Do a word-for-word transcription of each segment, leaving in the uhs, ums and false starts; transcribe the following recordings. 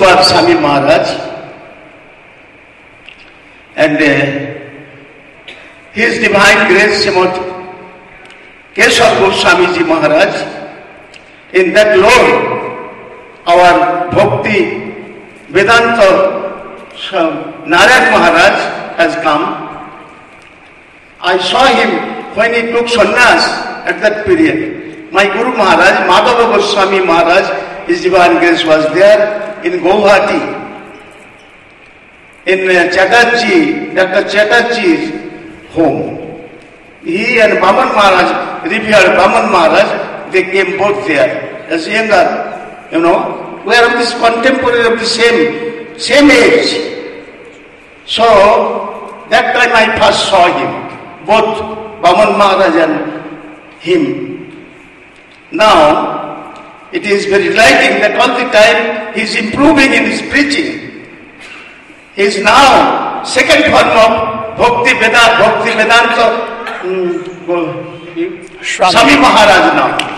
Rupa Swami Maharaj, and uh, His Divine Grace Srimad Keshav Goswami Ji Maharaj. In that Lord, our Bhakti Vedanta Narayan Maharaj has come. I saw him when he took sannyas at that period. My Guru Maharaj, Madhava Goswami Maharaj, His Divine Grace was there in Guwahati. In uh, Chatterjee, Doctor Chatterjee's home. He and Baman Maharaj, revered Baman Maharaj, they came both there as younger, you know. We are of this contemporary of the same, same age. So, that time I first saw him, both Baman Maharaj and him. Now, it is very delighting that all the time he is improving in his preaching. He is now second form of Bhakti Vedanta, Bhakti Vedanta, um, Swami Maharaj now.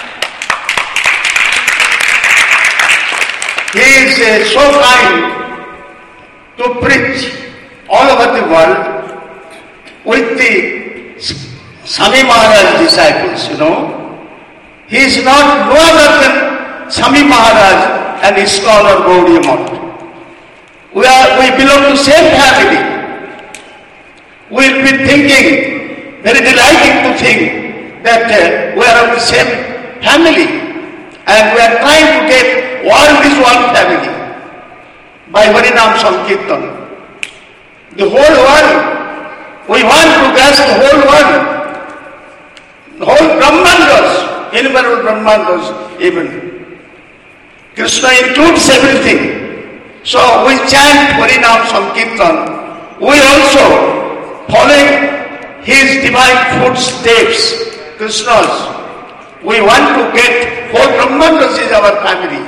He is uh, so kind to preach all over the world with the Swami Maharaj disciples, you know. He is not no other than Swami Maharaj and his scholar Gaudiya Math. We are, we belong to same family. We will be thinking, very delighting to think that uh, we are of the same family and we are trying to get world is one family by Harinam Sankirtan. The whole world, we want to grasp the whole world, the whole Brahmandas. Innumerable Brahmandas even. Krishna includes everything. So we chant Harinam Sankirtan. We also, following his divine footsteps, Krishna's, we want to get whole Brahmandas is our family.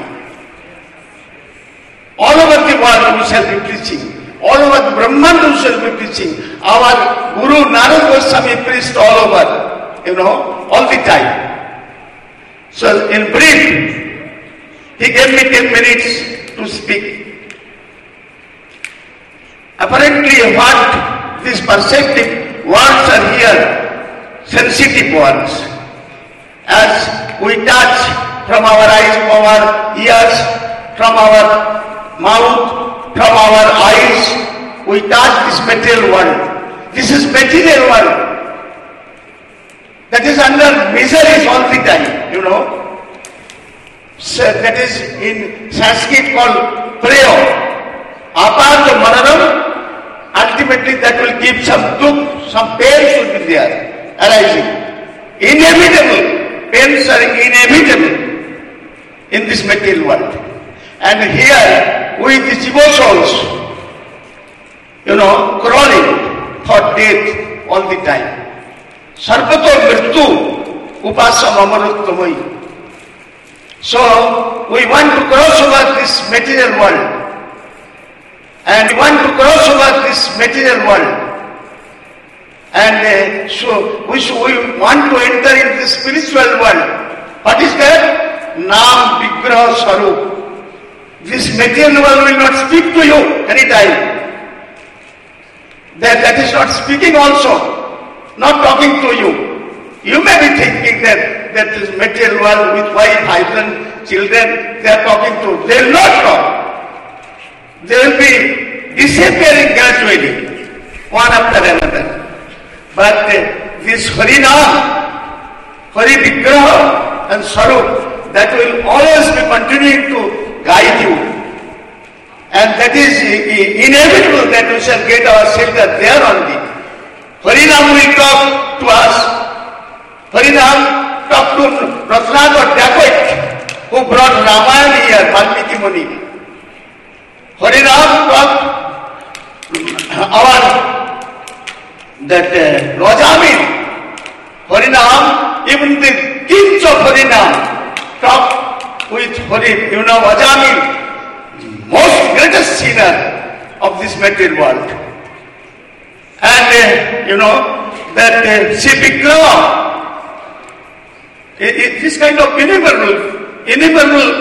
All over the world we shall be preaching. All over the Brahmandas we shall be preaching. Our Guru Narad Goswami preached all over, you know, all the time. So in brief, he gave me ten minutes to speak. Apparently what these perceptive words are here, sensitive words. As we touch from our eyes, from our ears, from our mouth, from our eyes, we touch this material world. This is material world. That is under miseries all the time, you know. So that is in Sanskrit called prayo. Aparta manaram, ultimately that will give some dukh, some pain should be there, arising. Inevitable, pains are inevitable in this material world. And here, with the jiva souls, you know, crawling for death all the time. Sarvato mrityu upasam amaruttamai. So, we want to cross over this material world. And we want to cross over this material world. And uh, so, we, should, we want to enter into the spiritual world. What is that? Nam Vigraha Sarup. This material world will not speak to you anytime. That, that is not speaking also. Not talking to you. You may be thinking that, that this material world with wife, husband, children, they are talking to. They will not talk. They will be disappearing gradually, one after another. But uh, this Harinam, Hari Vigraha and Sarup, that will always be continuing to guide you. And that is inevitable that we shall get our shelter there only. Harinam will talk to us. Harinam talked to Ratnakar Dacoit, who brought Ramayana here, Valmiki Muni. Harinam talked our, that uh, Rajamin. Harinam, even the kings of Harinam talked with Harinam. You know, Rajamin, most greatest sinner of this material world. And, uh, you know, that uh, Sipikrama, it, it, this kind of innumerable, innumerable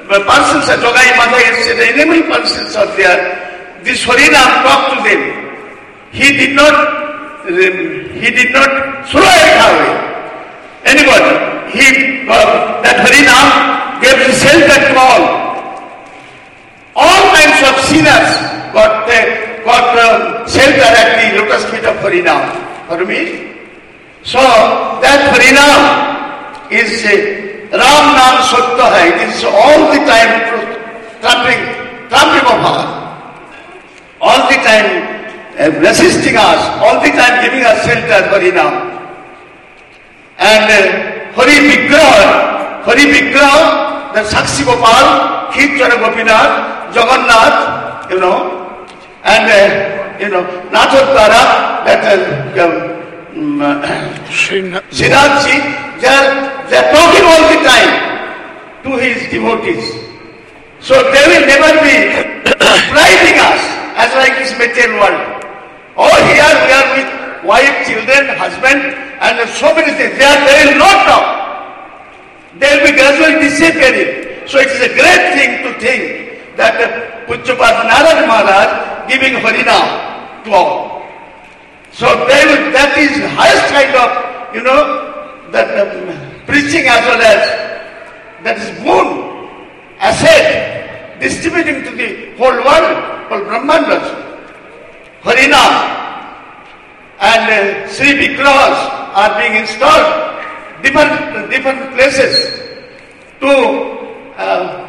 persons are Jogai Mata, the enamel persons are there. This Harinam talked to them. He did not, he did not throw it away. Anybody, he, uh, that Harinam gave shelter to all. All kinds of sinners got, uh, got uh, shelter at the lotus feet of Harinam. For me? So, that Harinam is uh, Ram Nam Satya hai. It is all the time trampling, trampling of heart. All the time uh, resisting us, all the time giving us shelter, Harinam. And uh, Hari Vigraha, Hari Vigraha, the Sakshi Gopal, Khirchara Gopinath, Jagannath, you know, and uh, you know, Nathodara, that uh, um, Srinathji, they are, they are talking all the time to his devotees. So they will never be priding us as like this material world. Oh, here we are with wife, children, husband, and so many things. They, are, they will not talk. They will be gradually disappearing. So it is a great thing to think that uh, Pujyapad Narad Maharaj giving Harinam to all. So they will, that is the highest kind of, you know, that um, preaching as well as that is boon, asset, distributing to the whole world, whole Brahmandas. Harinam and uh, Sri Vigrahas are being installed different different places to uh,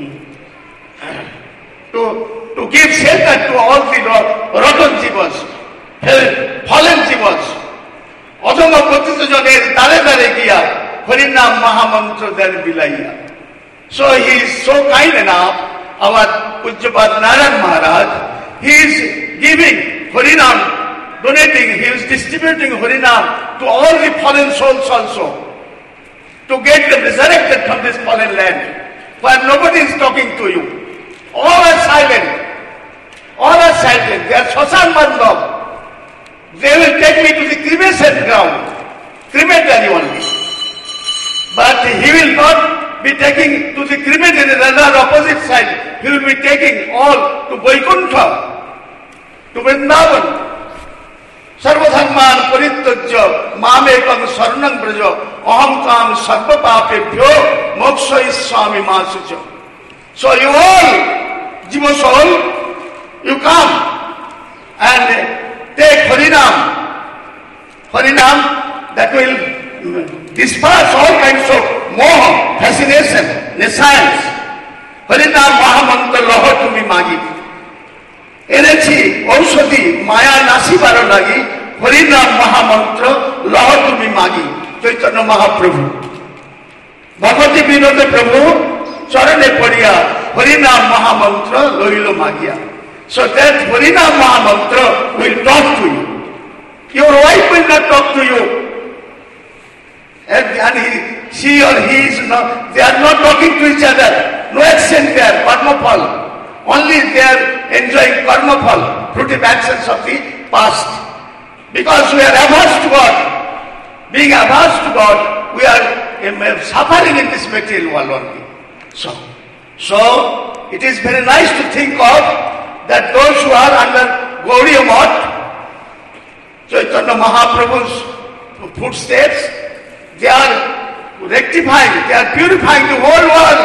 to to give shelter to all the rotten jivas, fallen jivas. Adhama patita joner dare dare kiya Harinam Mahamantra dar bilaiya. So he is so kind enough, our Pujyapad Narad Maharaj, he is giving Harinam, donating, he is distributing Harinam to all the fallen souls also, to get them resurrected from this fallen land, where nobody is talking to you. All are silent. All are silent. They are Shashan Bandhav. They will take me to the cremation ground, crematory only. But he will not be taking to the crematory, rather opposite side. He will be taking all to Vaikuntha, to Vrindavan. Sarvadharman parittajya mamekam saranam braja aham kam sarva papebhyo mokshayiswami masucha. So you all, Jiva soul, you come and take Harinam. Harinam that will disperse all kinds of moha, fascination, nescience. Harinam Mahamantra Laha Tumi Magi. Energy, Aushadhi, Maya Nasibar Lagi, Harinam Mahamantra Laha Tumi Magi. Chaitanya Mahaprabhu. Bhagavati Vinod Prabhu, Charane Padiya, Harinam Mahamantra Lohilo Magya. So that Harinam Mahamantra will talk to you. Your wife will not talk to you. And, and he, she or he is not, they are not talking to each other. No exchange there, karmapal. Only they are enjoying karmapal, fruitive actions of the past. Because we are averse to God. Being averse to God, we are um, suffering in this material world only. So, so it is very nice to think of that those who are under Gaudiya Math, Chaitanya Mahaprabhu's footsteps, they are rectifying, they are purifying the whole world.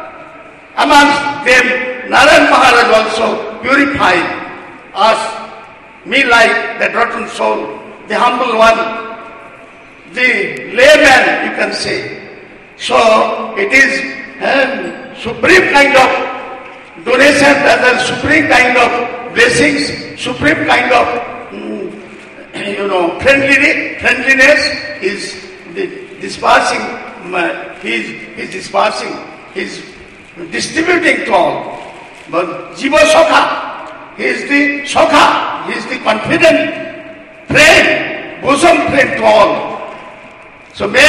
Amongst them, Narad Maharaj also purifying us, me like the rotten soul, the humble one, the layman, you can say. So it is a supreme kind of donation, rather supreme kind of blessings, supreme kind of mm, you know friendliness, friendliness is the dispersing, he is, he is dispersing, he is distributing to all. But Jiva Sokha, he is the Sokha, he is the confident friend, bosom friend to all. So may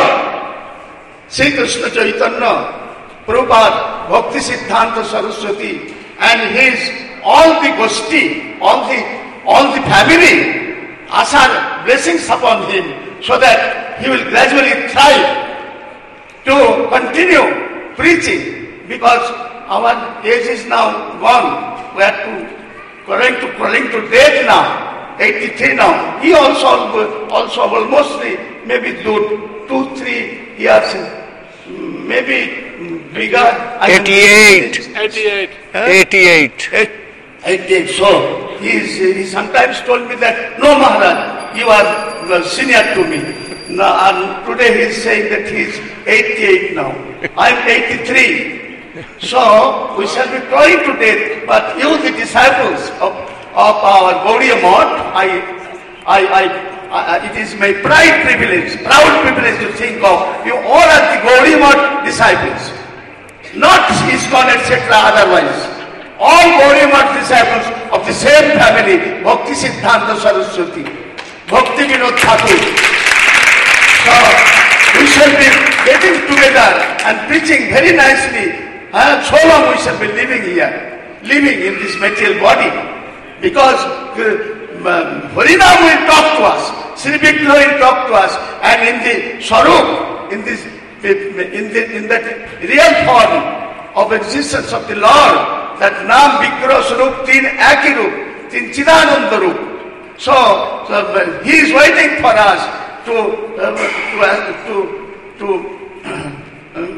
Lord Sri Krishna Chaitanya, Prabhupada, Bhakti Siddhanta Saraswati, and his all the Goshti, all the all the family, asar blessings upon him, so that he will gradually thrive to continue preaching, because our age is now gone. We are to, going to going to death now, eighty-three now. He also also almost maybe do two three years, maybe bigger. Eighty-eight. Eighty-eight. Eighty-eight. eighty-eight. So he is, he sometimes told me that, no Maharaj, you are the senior to me. Now, and today he is saying that he is eighty-eight now. I am eighty-three. So we shall be toiling to death. But you, the disciples of, of our Gaudiya Math, I, I, I, I, it is my pride privilege, proud privilege to think of you all are the Gaudiya Math disciples, not ISKCON et cetera otherwise. All Gaudiya Math disciples of the same family, Bhakti Siddhanta Saraswati, Bhakti Vinod Thakur. So we shall be getting together and preaching very nicely. Uh, so long we shall be living here, living in this material body. Because uh, Harinam will talk to us, Sri Vishnu will talk to us, and in the Swarup, in this, in the in that real form of existence of the Lord, that Nam Vigraha Swarup Tin Aki Rup, Tin Chidananda Rup. So, so uh, he is waiting for us to uh, to to, to uh,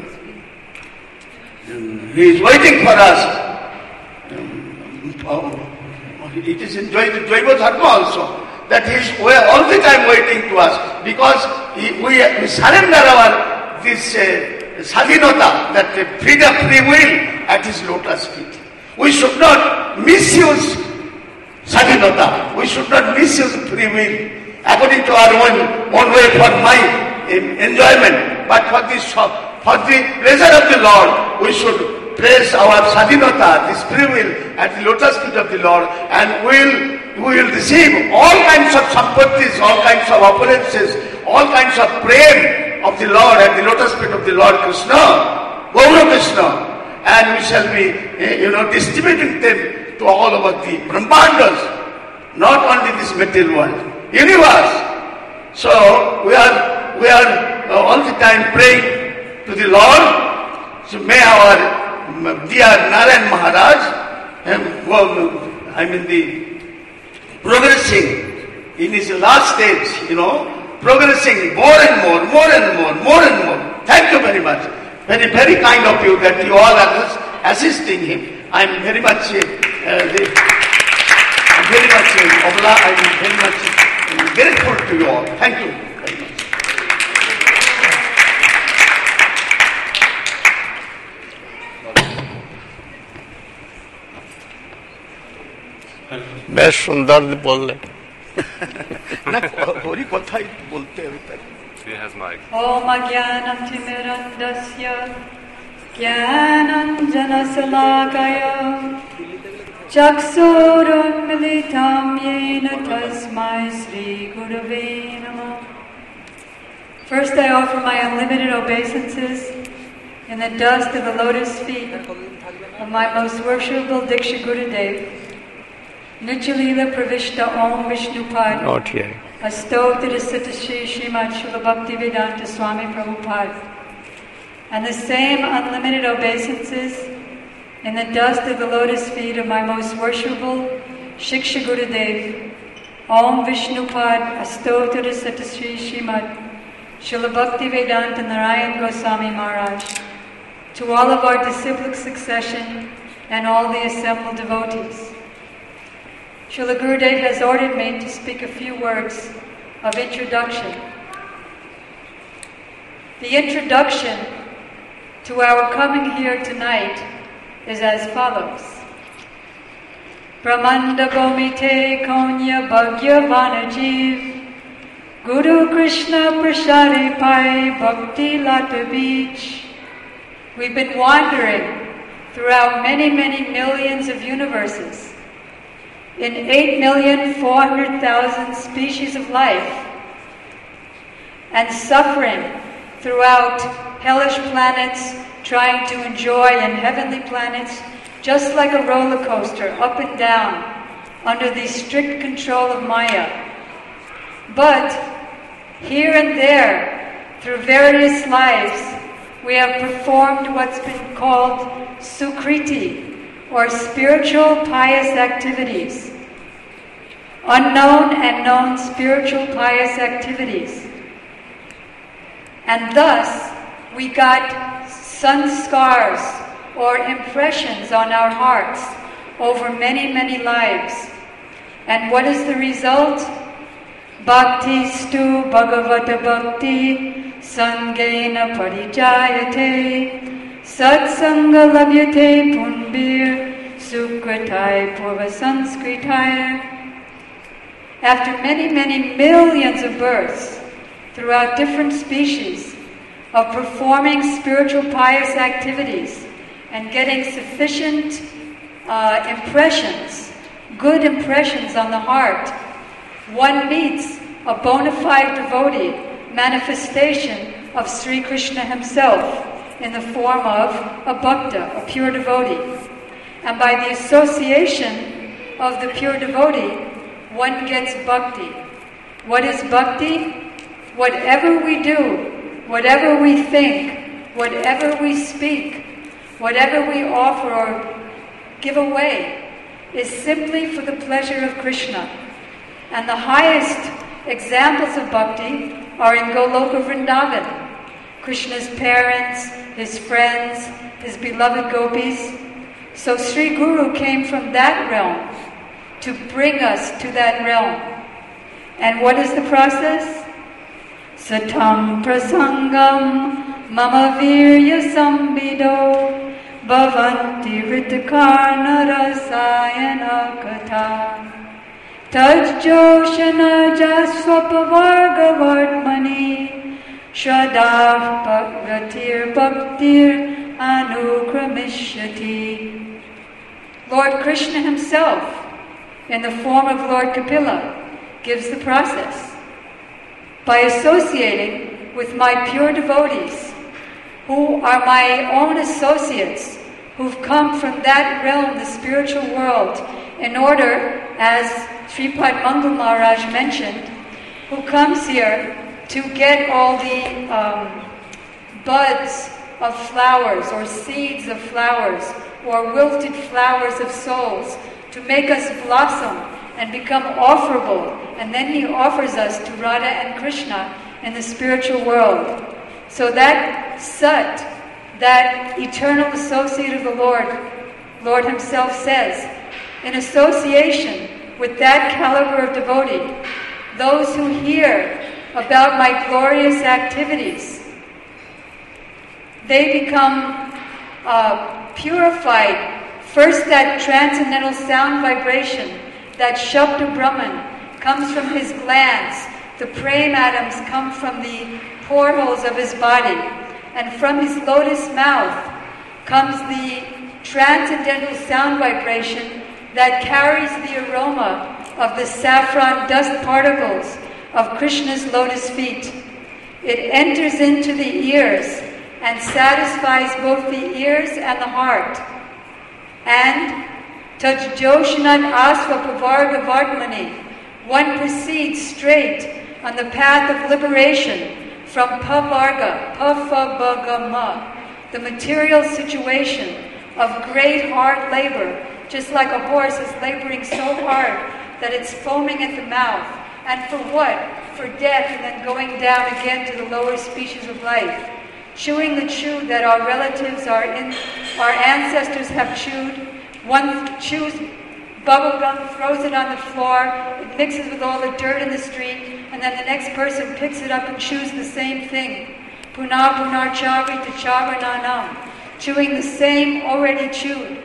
he is waiting for us. It is in Jaiva Dharma also that he is all the time waiting to us, because he, we, we surrender our this uh, sadhinata, that uh, freedom, free will at his lotus feet. We should not misuse sadhinata. We should not misuse free will according to our own, own way for my enjoyment. But for this, for the pleasure of the Lord, we should place our sadhinata, this free will, at the lotus feet of the Lord, and we'll, we will receive all kinds of sampattis, all kinds of opulences, all kinds of prem of the Lord at the lotus feet of the Lord Krishna, Gaura Krishna, and we shall be, you know, distributing them to all over the Brahmandas, not only this material world, universe. So we are, we are all the time praying to the Lord. So may our dear Narayan Maharaj, um, I mean the progressing in his last stage, you know, progressing more and more, more and more, more and more. Thank you very much. Very, very kind of you that you all are assisting him. I am very much, uh, the, I'm very much uh, obla, I am very much uh, grateful to you all. Thank you very much. বেশ সুন্দর বললেন। না হরি কথাই বলতে হবে তাই। He has mic. Om Ajnanam Timirandasya Jnananjana Salakaya Chaksurunmilitam Yena Tasmai Sri Gurave Namah. First I offer my unlimited obeisances in the dust of the lotus feet of my most worshipable Diksha Gurudev, Nityalila Pravishta Om Vishnupad, Not yet. Astotra Sitashi Srimad Srila Bhaktivedanta Swami Prabhupada, and the same unlimited obeisances in the dust of the lotus feet of my most worshipable Shiksha Gurudev, Om Vishnupad, Astotra Sitashi Srimad Srila Bhaktivedanta Narayan Goswami Maharaj, to all of our disciplic succession and all the assembled devotees. Srila Gurudev has ordered me to speak a few words of introduction. The introduction to our coming here tonight is as follows. Brahmanda Gomite Konya Bhagya Vanajiv Guru Krishna Prashari Pai Bhakti Lata Beach. We've been wandering throughout many, many millions of universes, in eight million four hundred thousand species of life, and suffering throughout hellish planets, trying to enjoy in heavenly planets, just like a roller coaster, up and down, under the strict control of Maya. But here and there, through various lives, we have performed what's been called sukriti, or spiritual pious activities. Unknown and known spiritual pious activities. And thus, we got sanskars, or impressions on our hearts over many, many lives. And what is the result? Bhakti stu bhagavata bhakti sangena parijayate satsanga labyate punbir sukritai purva sanskritai. After many, many millions of births throughout different species of performing spiritual pious activities and getting sufficient uh, impressions, good impressions on the heart, one meets a bona fide devotee, manifestation of Sri Krishna himself in the form of a bhakta, a pure devotee. And by the association of the pure devotee, one gets bhakti. What is bhakti? Whatever we do, whatever we think, whatever we speak, whatever we offer or give away is simply for the pleasure of Krishna. And the highest examples of bhakti are in Goloka Vrindavan. Krishna's parents, his friends, his beloved gopis. So Sri Guru came from that realm to bring us to that realm. And what is the process? Satam prasangam mama virya sambido bhavanti ritakarna rasayana katha tajjoshana jaswapavarga vartmani shraddha bhaktir bhaktir anukramishati. Lord Krishna himself, in the form of Lord Kapila, gives the process. By associating with my pure devotees, who are my own associates, who've come from that realm, the spiritual world, in order, as Sripad Mangal Maharaj mentioned, who comes here to get all the um, buds of flowers, or seeds of flowers, or wilted flowers of souls, to make us blossom and become offerable, and then he offers us to Radha and Krishna in the spiritual world. So that Sat, that eternal associate of the Lord, Lord himself says, in association with that caliber of devotee, those who hear about my glorious activities, they become uh, purified. First, that transcendental sound vibration, that Shabda Brahman, comes from his glands. The praying atoms come from the portholes of his body. And from his lotus mouth comes the transcendental sound vibration that carries the aroma of the saffron dust particles of Krishna's lotus feet. It enters into the ears and satisfies both the ears and the heart. And Tajjoshanat Asvapavarga Vardmani, one proceeds straight on the path of liberation from Pavarga, Pafabagama, the material situation of great hard labor, just like a horse is laboring so hard that it's foaming at the mouth. And for what? For death, and then going down again to the lower species of life. Chewing the chew that our relatives, our, in, our ancestors have chewed. One chews bubble gum, throws it on the floor, it mixes with all the dirt in the street, and then the next person picks it up and chews the same thing. Punar punar chavi tachavananam, chewing the same already chewed.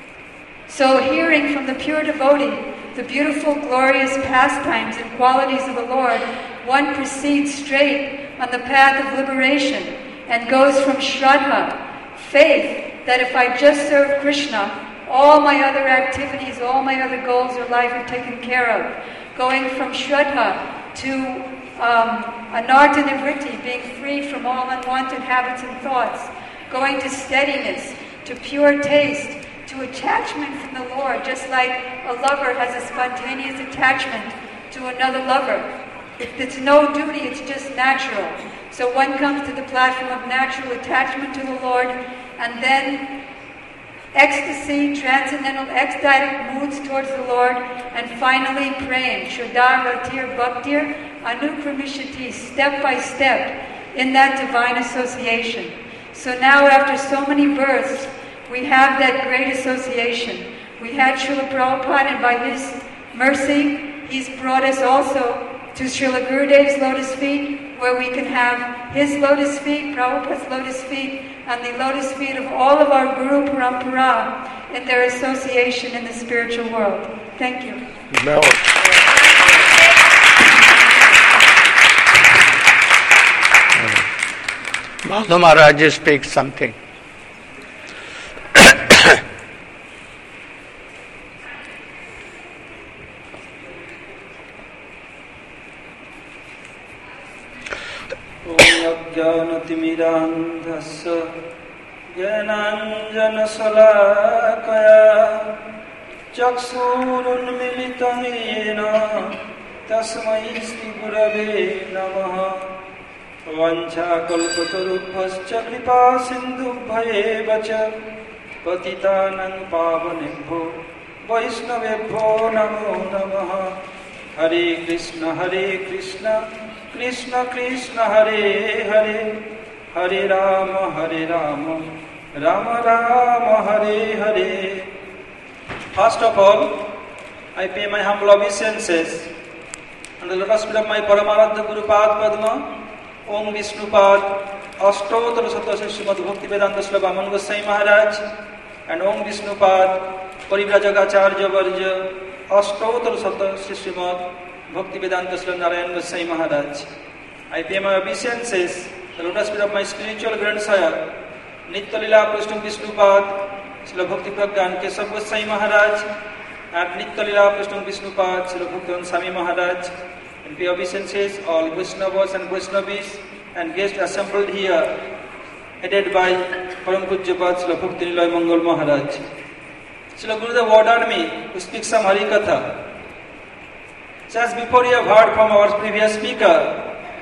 So hearing from the pure devotee the beautiful, glorious pastimes and qualities of the Lord, one proceeds straight on the path of liberation and goes from Shraddha, faith, that if I just serve Krishna, all my other activities, all my other goals of life are taken care of. Going from Shraddha to um, Anartha Nivritti, being freed from all unwanted habits and thoughts. Going to steadiness, to pure taste, to attachment from the Lord, just like a lover has a spontaneous attachment to another lover. It's no duty, it's just natural. So one comes to the platform of natural attachment to the Lord, and then ecstasy, transcendental ecstatic moods towards the Lord, and finally praying, Shuddha Ratir Bhaktir Anukramishati, step by step in that divine association. So now after so many births, we have that great association. We had Srila Prabhupada, and by his mercy, he's brought us also to Srila Gurudev's lotus feet, where we can have his lotus feet, Prabhupada's lotus feet, and the lotus feet of all of our Guru Parampara in their association in the spiritual world. Thank you. No. Madhu Maharaj speaks something. ज्ञानतिमिरान्धस्य ज्ञानाञ्जनशलाकया चक्षुरुन्मीलितं येन तस्मै श्रीगुरवे नमः। वाञ्छाकल्पतरुभ्यश्च कृपासिन्धुभ्येव च पतितानां पावनेभ्यो वैष्णवेभ्यो नमो नमः। हरे कृष्ण हरे कृष्ण कृष्ण कृष्ण हरे हरे हरे राम हरे Ram Ram Ram Hare Hare. First of all, I pay my humble obeisances and the lotus feet of my Paramaradha Guru Pad Padma, Om Vishnupad, Ashtotar Satasya Srimad Bhaktivedanta Srila Vaman Goswami Maharaj, and Om Vishnupad, Parivrajagacharya Varja, Ashtotar Satasya Srimad Bhaktivedanta Srila Narayan Goswami Maharaj. I pay my obeisances, the lotus feet of my spiritual grandsire, Nitya Lila Prashtam Vishnupad, Srila Bhakti Pragyan Keshav Goswami Maharaj, and Nitya Lila Prashtam Vishnupad, Srila Bhaktivedanta Swami Maharaj, and pay obeisances all Vaishnavas and Vaishnavis and guests assembled here, headed by Param Pujyapad Srila Bhakti Niloy Mangal Maharaj. Srila Gurudev ordered me to speak some Hari Katha. Just before you have heard from our previous speaker,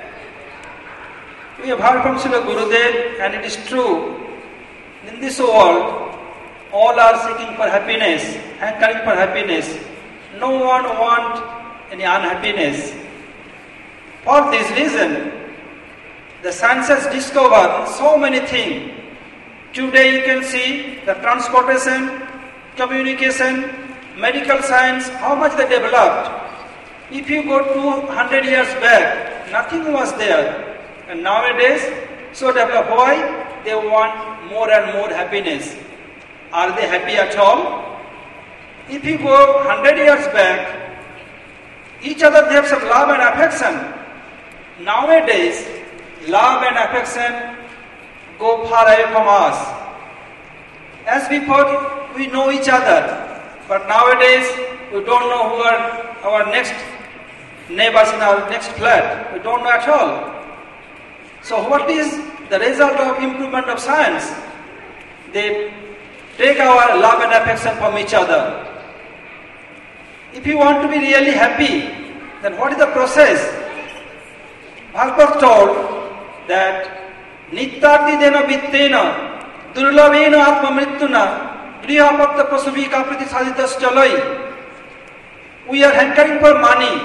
we have heard from Srila Gurudev, and it is true, in this world, all are seeking for happiness, hankering for happiness. No one wants any unhappiness. For this reason, the science has discovered so many things. Today you can see the transportation, communication, medical science, how much they developed. If you go two hundred years back, nothing was there. And nowadays, so developed. Why? They want more and more happiness. Are they happy at all? If you go one hundred years back, each other they have some love and affection. Nowadays, love and affection go far away from us. As before, we know each other, but nowadays we don't know who are our next neighbors in our next flat. We don't know at all. So what is the result of improvement of science? They take our love and affection from each other. If you want to be really happy, then what is the process? Bhagavad told that Nityarti dena vittena durlavena atma mrityuna grihapakta prasavika priti sadhitas chalai. We are hankering for money.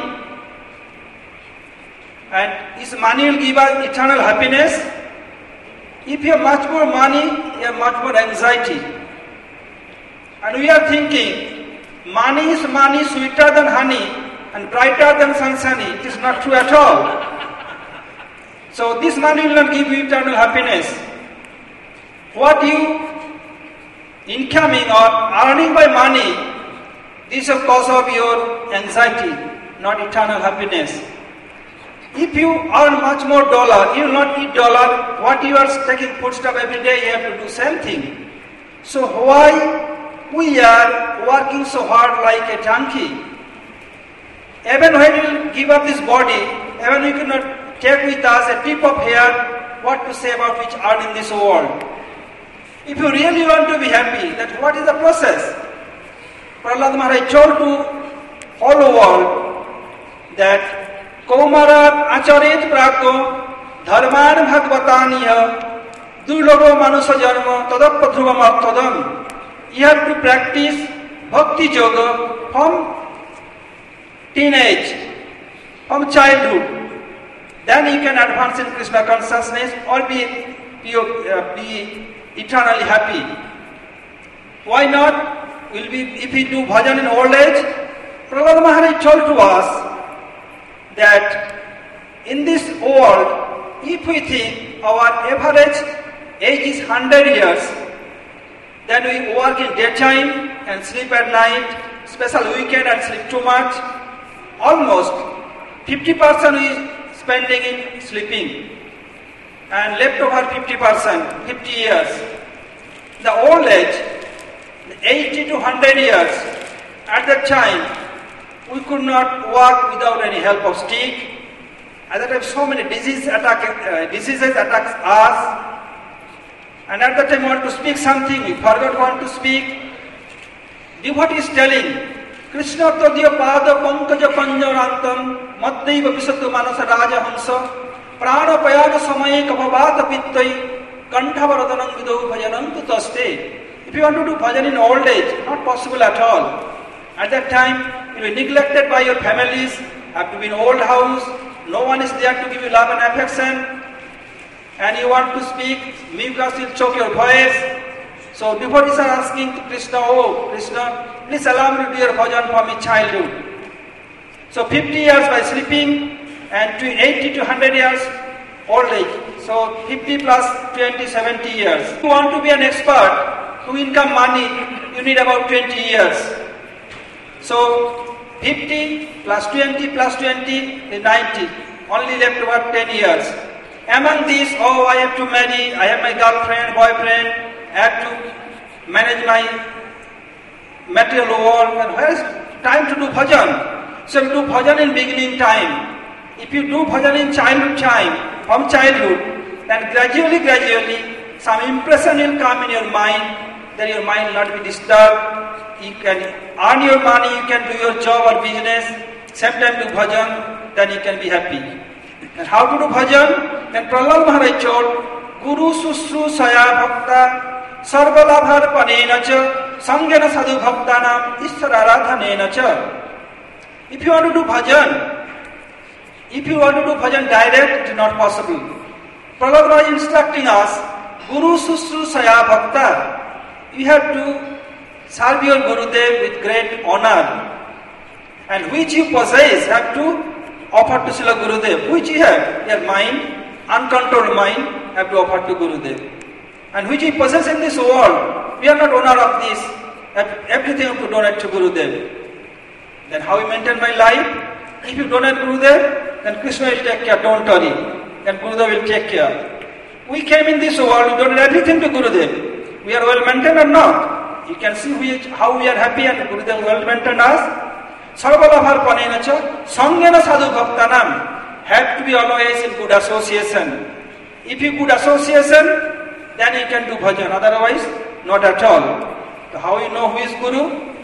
And is money will give us eternal happiness? If you have much more money, you have much more anxiety. And we are thinking, money is money, sweeter than honey and brighter than sunshine. It is not true at all. So this money will not give you eternal happiness. What you incoming or earning by money, this is a cause of your anxiety, not eternal happiness. If you earn much more dollar, you will not eat dollar. What you are taking food stuff every day, you have to do same thing. So why we are working so hard like a donkey? Even when we give up this body, even we cannot take with us a tip of hair, what to say about which earn in this world. If you really want to be happy, then what is the process? Prahlad Maharaj told to whole world that Kaumarat acharet prakto dharman bhagvataniya durlabho manusha jarma tadappadhruvam aptadam. you have to practice bhakti yoga from teenage, from childhood. Then you can advance in Krishna consciousness or be, be, uh, be eternally happy. Why not? Will be if we do bhajan in old age? Prahlad Maharaj told to us that in this world, if we think our average age is one hundred years, then we work in daytime and sleep at night, special weekend and sleep too much. Almost fifty percent is spending in sleeping and left over fifty percent, fifty years. The old age, eighty to one hundred years, at that time, we could not walk without any help of stick. At that time, so many diseases attack, uh, diseases attack us. And at that time, we want to speak something, we forgot what to speak. Devotee is telling, Krishna tadya pada pankaja panjarantam maddaiva visattu manasa raja hamsa prana payana samaye kapavata pittai kanthavaradanam vidau bhajanam taste. If you want to do bhajan in old age, not possible at all. At that time, you will be neglected by your families, have to be in old house, no one is there to give you love and affection, and you want to speak, mucus will choke your voice. So devotees are asking to Krishna, oh Krishna, please allow me to do your bhajan from my childhood. So fifty years by sleeping, and to eighty to one hundred years old age. So fifty plus twenty, seventy years. If you want to be an expert, to income money, you need about twenty years. So fifty plus twenty plus twenty is ninety. Only left about ten years. Among these, oh, I have to marry, I have my girlfriend, boyfriend, I have to manage my material world, and where is time to do bhajan? So you do bhajan in beginning time. If you do bhajan in childhood time, from childhood, then gradually, gradually, some impression will come in your mind, that your mind will not be disturbed. You can earn your money, you can do your job or business, same time do bhajan, then you can be happy. And how to do bhajan? Then Prahlad Maharaj told, Guru Susru Saya Bhakta Sarvalabhar Panenacha Sangena Sadhu Bhaktanam Isararadhanenacha. If you want to do bhajan, if you want to do bhajan direct, it is not possible. Prahlad Maharaj instructing us, Guru Susru Saya Bhakta. You have to serve your Gurudev with great honor. And which you possess, have to offer to Srila Gurudev. Which you have? Your mind, uncontrolled mind, have to offer to Gurudev. And which you possess in this world, we are not owner of this. Everything have to donate to Gurudev. Then how you maintain my life? If you donate Gurudev, then Krishna will take care, don't worry. Then Gurudev will take care. We came in this world, we donate everything to Gurudev. We are well maintained or not? You can see we, how we are happy and Gurudev well maintained us. Sarvalabhar Panenacha, Sangena Sadhu Bhaktanam, have to be always in good association. If you good association, then you can do bhajan, otherwise not at all. So how you know who is Guru?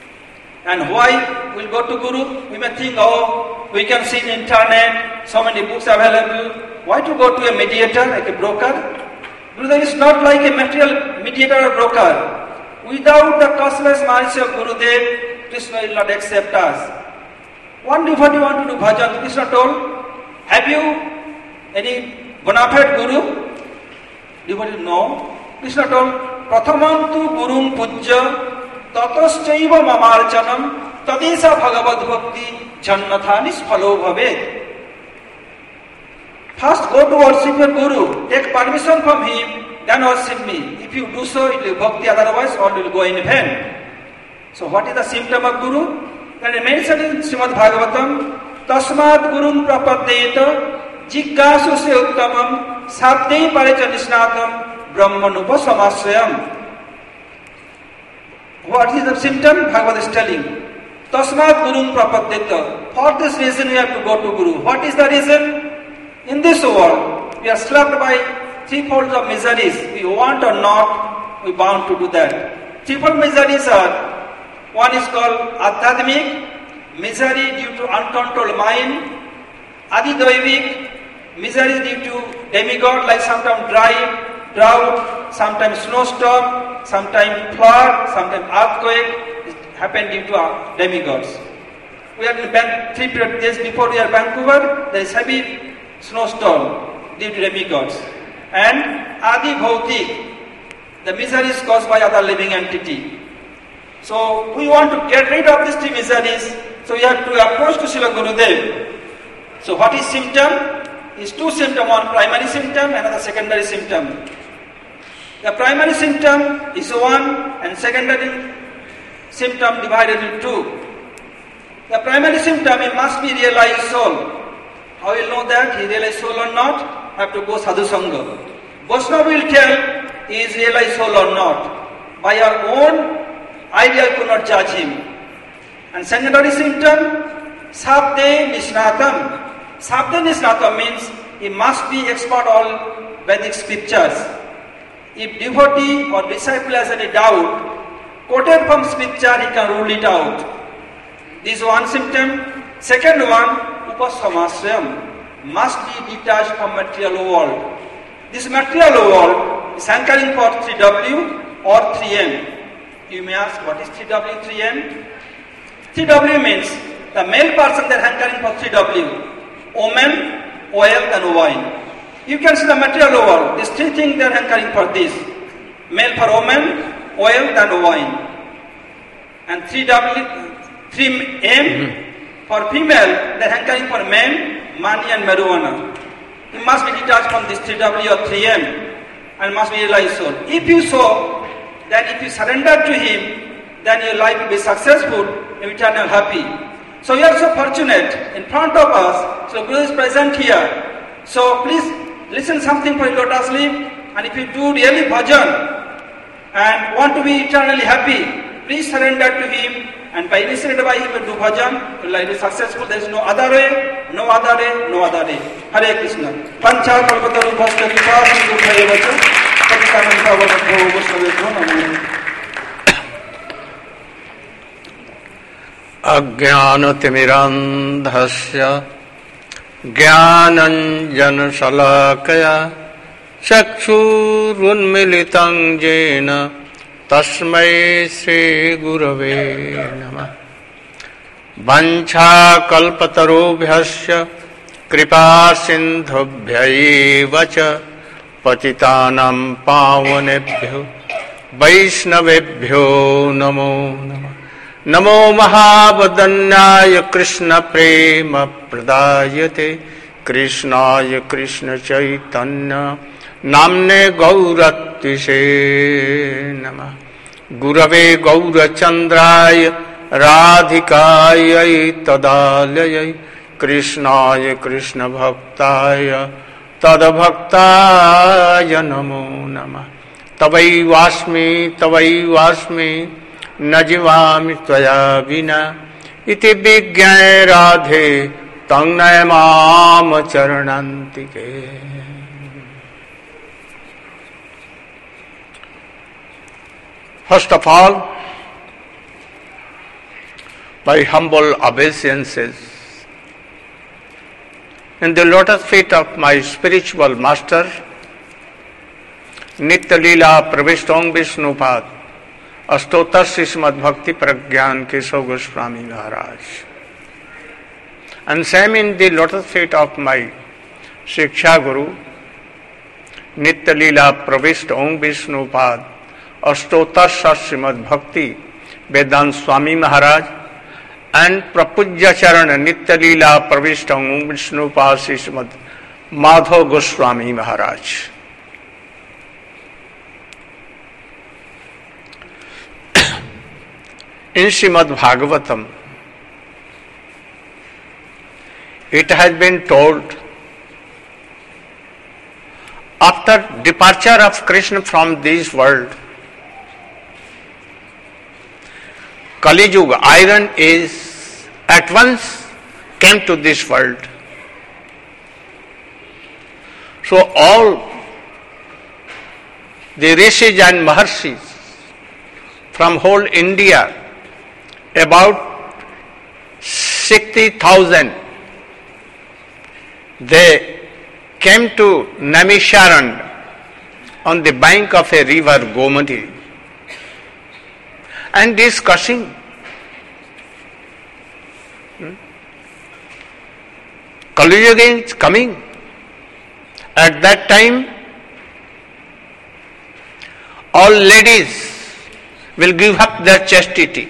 And why we'll go to Guru? We may think, oh, we can see in internet, so many books available. Why to go to a mediator, like a broker? Gurudev is not like a material mediator or broker. Without the costless mercy of Gurudev, Krishna will not accept us. One devotee want to do bhajan. Krishna told, have you any bona fide Guru? Devotee, no. Krishna told, Prathamantu Gurum Pujya Tataschaiva Mamarchanam Tadesa Bhagavad Bhakti Jannathanis Phalo Bhaved. First go to worship your Guru. Take permission from him, then worship me. If you do so, it will be bhakti, otherwise all will go in vain. So what is the symptom of Guru? Then mentioned in Srimad Bhagavatam, Tasmat Gurun Prapaddeta Jiggasu Se Uttamam Sabdei Parecha Nisnatam Brahmanupa Samasrayam. What is the symptom? Bhagavad is telling. Tasmat Gurun Prapaddeta. For this reason we have to go to Guru. What is the reason? In this world, we are slapped by three folds of miseries. We want or not, we bound to do that. Threefold miseries are, one is called Adhyadmik, misery due to uncontrolled mind. Adidvaivik, misery due to demigod, like sometimes dry, drought, sometimes snowstorm. sometimes flood, sometimes earthquake. It happened due to our demigods. We are in Ban- three days before we are Vancouver, there is heavy snowstorm due to demigods. And Adi Bhautik, the miseries caused by other living entity. So we want to get rid of these three miseries, so we have to approach to Srila Gurudev. So what is symptom? Is two symptoms, one primary symptom, another secondary symptom. The primary symptom is one and secondary symptom divided into two. The primary symptom, he must be realized soul. How will know that he realized soul or not? Have to go sadhu sangha. Vaishnava will tell he is realized soul or not. By our own idea could not judge him. And secondary symptom, sabde nisnatam. Sabda Nisnata means he must be expert all Vedic scriptures. If devotee or disciple has any doubt, quoted from scripture he can rule it out. This is one symptom. Second one, Upasamasrayam, must be detached from material world. This material world is hankering for three W or three M. You may ask, what is three W, three M? three W means the male person they are hankering for three W. Woman, oil and wine. You can see the material world. These three things they are hankering for this. Male for woman, oil and wine. And three W, three M mm-hmm. for female, they are hankering for men, money and marijuana. You must be detached from this three W or three M and must be realized soul. If you so, then if you surrender to him, then your life will be successful and eternal happy. So we are so fortunate in front of us. So Guru is present here. So please listen something for lotus leaf. And if you do really bhajan and want to be eternally happy, please surrender to him. And by listening by him and do bhajan, your life is successful. There is no other way, no other way, no other way. Hare Krishna. Pancha kalpataru bhasta kripa sindhu bhayevacha patitananta varadho vasavedho namo. अज्ञानतिमिरान्धस्य ज्ञानञ्जनशलाकया चक्षुरुन्मिलितं येन तस्मै श्रीगुरवे नमः। वाञ्छाकल्पतरुभ्यश्च कृपासिन्धुभ्यैव च पतितानां पावनेभ्यो वैष्णवेभ्यो नमो नमः। नमो महावदन्याय कृष्ण प्रेम प्रदायते कृष्णाय कृष्ण चैतन्य नाम्ने गौरत्विषे नमः। गुरवे गौरचन्द्राय राधिकायै तदालयै कृष्णाय कृष्ण भक्ताय तद्भक्ताय नमो नमः। तवैवास्मि तवैवास्मि न जीवामि त्वया विना इति विज्ञाय राधे तं नयमाम चरणान्तिके। First of all, by humble obeisances in the lotus feet of my spiritual master, Nitya Leela Pravishtam Vishnupad, अष्टोत्तर Shrimad भक्ति प्रज्ञान केशव गोस्वामी महाराज, and same in the lotus feet of my Shiksha Guru, Nitya Leela Pravishta Om Vishnupad, अष्टोत्तर Shrimad भक्ति वेदांत Swami Maharaj, and Prapujya Charan Nitya Leela Pravishta Om Vishnupad Shrimad Madhav Goswami Maharaj. In Srimad Bhagavatam, it has been told, after departure of Krishna from this world, Kali Yuga, iron age, at once came to this world. So all the rishis and maharshis from whole India, about sixty thousand, they came to Naimisharan on the bank of a river Gomati and discussing. Hmm? Kali Yuga is coming. At that time, all ladies will give up their chastity.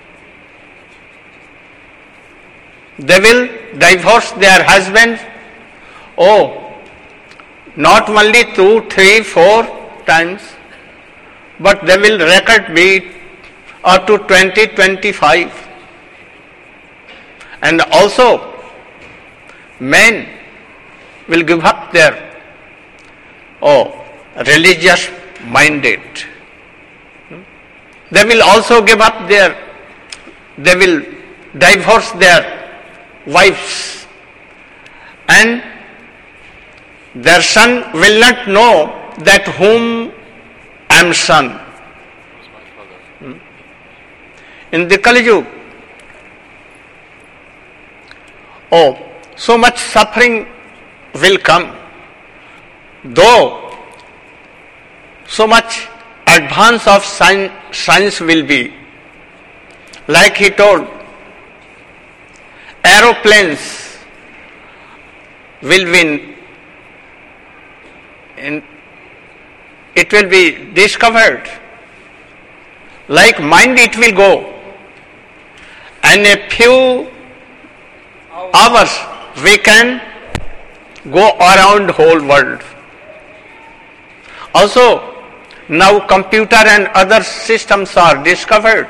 They will divorce their husbands. Oh, not only two, three, four times, but they will record be up to twenty, twenty-five. And also, men will give up their, oh, religious minded. They will also give up their, they will divorce their wives, and their son will not know that whom I am son. Hmm? In the Kali Yuga, oh, so much suffering will come, though so much advance of science, science will be. Like he told, aeroplanes will win, in, it will be discovered. Like mind it will go, and a few hours we can go around whole world. Also, now computer and other systems are discovered.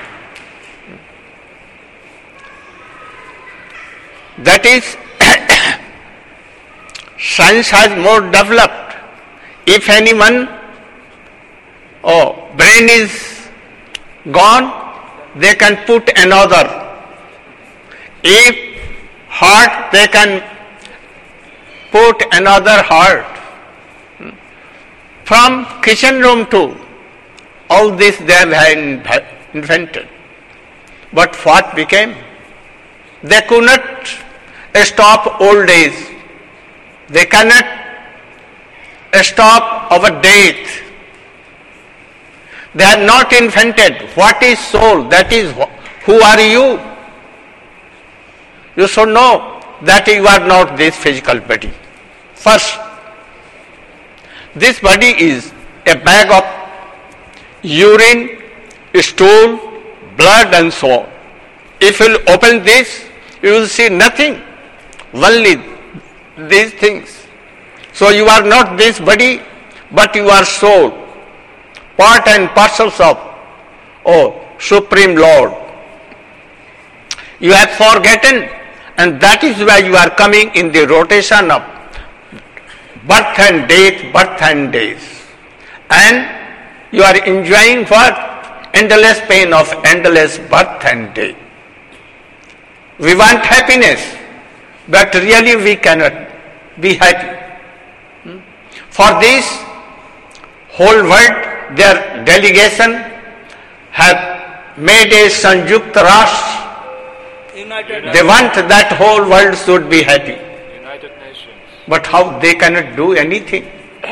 That is, science has more developed. If anyone, oh, brain is gone, they can put another. If heart, they can put another heart. From kitchen room to all this they have invented. But what became? They could not stop old age. They cannot stop our death. They have not invented what is soul, that is, who are you? You should know that you are not this physical body. First, this body is a bag of urine, stool, blood and so on. If you will open this, you will see nothing, only these things. So you are not this body, but you are soul, part and parcels of, oh, Supreme Lord. You have forgotten, and that is why you are coming in the rotation of birth and death, birth and days. And you are enjoying what? Endless pain of endless birth and death. We want happiness, but really we cannot be happy. For this, whole world, their delegation have made a Sanjukta Rashtra. They want that whole world should be happy. But how they cannot do anything?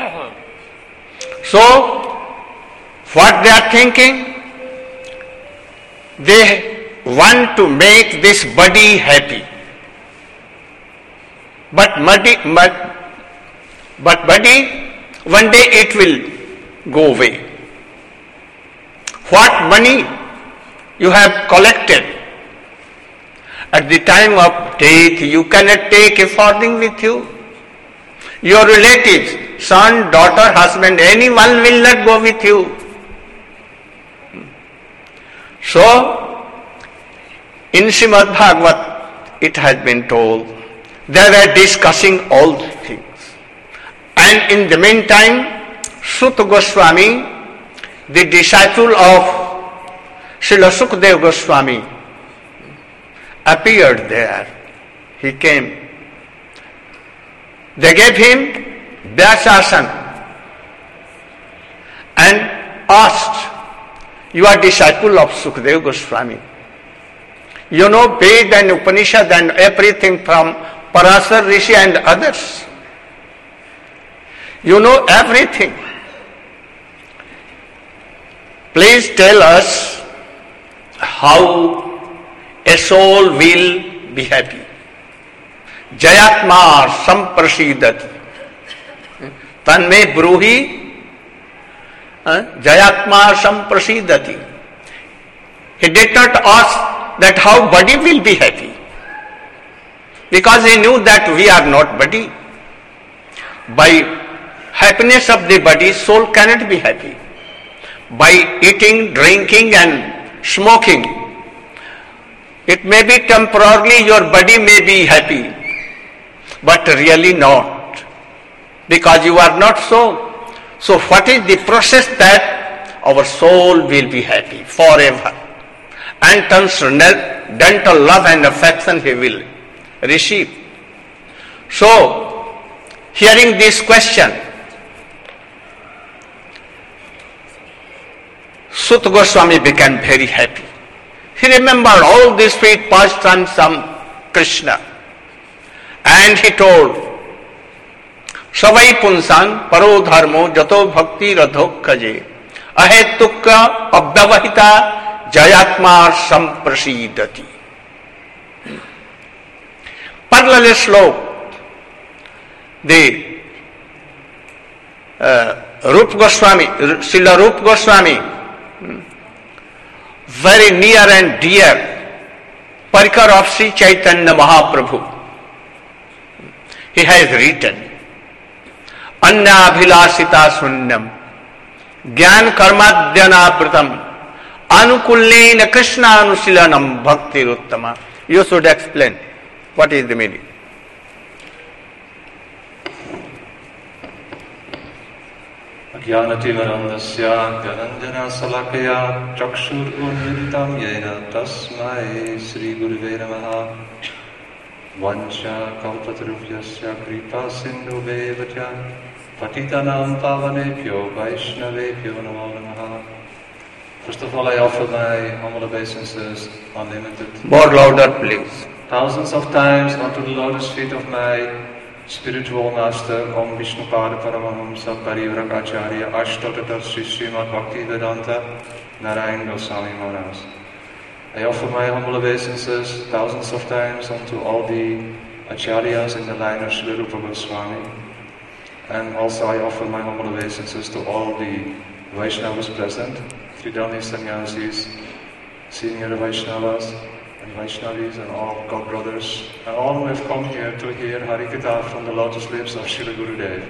So, what they are thinking? They want to make this body happy. But body, but, but body, one day it will go away. What money you have collected, at the time of death you cannot take a farthing with you. Your relatives, son, daughter, husband, anyone will not go with you. So, in Srimad Bhagavat, it has been told, they were discussing all things. And in the meantime, Suta Goswami, the disciple of Srila Sukadeva Goswami, appeared there. He came. They gave him Vyasasana and asked, you are disciple of Sukadeva Goswami. You know Ved and Upanishad and everything from Parasar Rishi and others. You know everything. Please tell us how a soul will be happy. Jayatma samprasidati. Tanme bruhi Jayatma samprasidati. He did not ask that how body will be happy, because he knew that we are not body. By happiness of the body, soul cannot be happy. By eating, drinking and smoking, it may be temporarily your body may be happy, but really not, because you are not soul. So what is the process that our soul will be happy forever? And transcendental love and affection he will receive. So, hearing this question, Suta Goswami became very happy. He remembered all the sweet pastimes of Krishna. And he told, Savai punsan paro dharmo jato bhakti radhokkaje ahetukka abhyavahita Jayatma samprasidati. Parallel slok, the uh, Rup Goswami, Srila Rup Goswami, very near and dear Parikar of Sri Chaitanya Mahaprabhu, he has written, Anya abhilasita sunyam, Gyan karmadhyana pratam, Anukullena Krishna Anusilanam Bhakti Ruttama. You should explain what is the meaning. Jnanatimarandasya Gyananjana Salakaya Chakshur Unviditam Yena Tasmai Sri Guruve Namaha Vancha Kalpatarubhyasya Kripa Sindhu Vevatya Patitanam Pavanebhyo Vaishnavebhyo Namo Namaha. First of all, I offer my humble obeisances, unlimited, more louder please, thousands of times unto the lotus feet of my spiritual master, Om Vishnupada Paramahamsa Parivarak Acharya Ashtotata Sri Srimad Bhakti Vedanta Narayan Goswami Maharaj. I offer my humble obeisances thousands of times unto all the Acharyas in the line of Srila Rupa Goswami, and also I offer my humble obeisances to all the Vaishnavas present, Tridani Sannyasis, senior Vaishnavas and Vaishnavis and all God brothers, and all who have come here to hear Harikatha from the lotus lips of Srila Gurudev.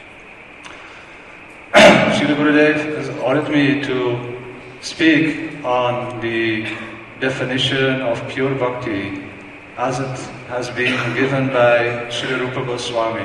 Srila Gurudev has ordered me to speak on the definition of pure bhakti as it has been given by Srila Rupa Goswami.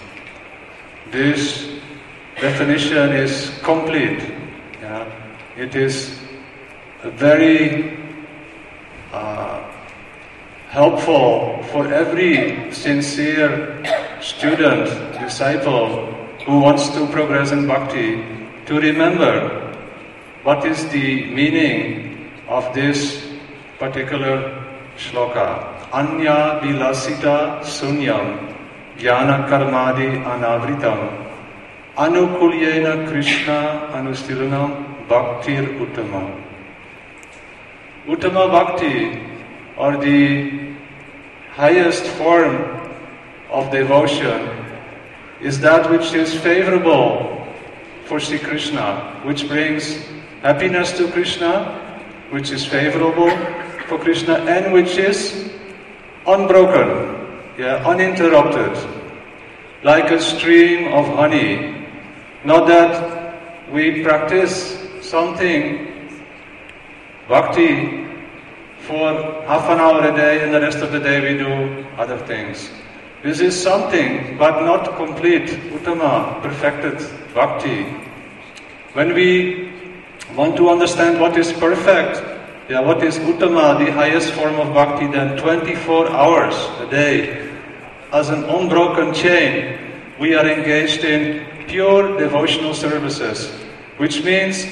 This definition is complete. Yeah? It is very uh, helpful for every sincere student, disciple who wants to progress in bhakti to remember what is the meaning of this particular shloka. Anya vilasita sunyam jnana karmadi anavritam anukulyena Krishna anustilanam Bhaktir Uttama. Uttama Bhakti, or the highest form of devotion, is that which is favorable for Sri Krishna, which brings happiness to Krishna, which is favorable for Krishna, and which is unbroken, yeah, uninterrupted, like a stream of honey. Not that we practice something, bhakti, for half an hour a day and the rest of the day we do other things. This is something, but not complete, uttama, perfected bhakti. When we want to understand what is perfect, yeah, what is uttama, the highest form of bhakti, then twenty-four hours a day, as an unbroken chain, we are engaged in pure devotional services, which means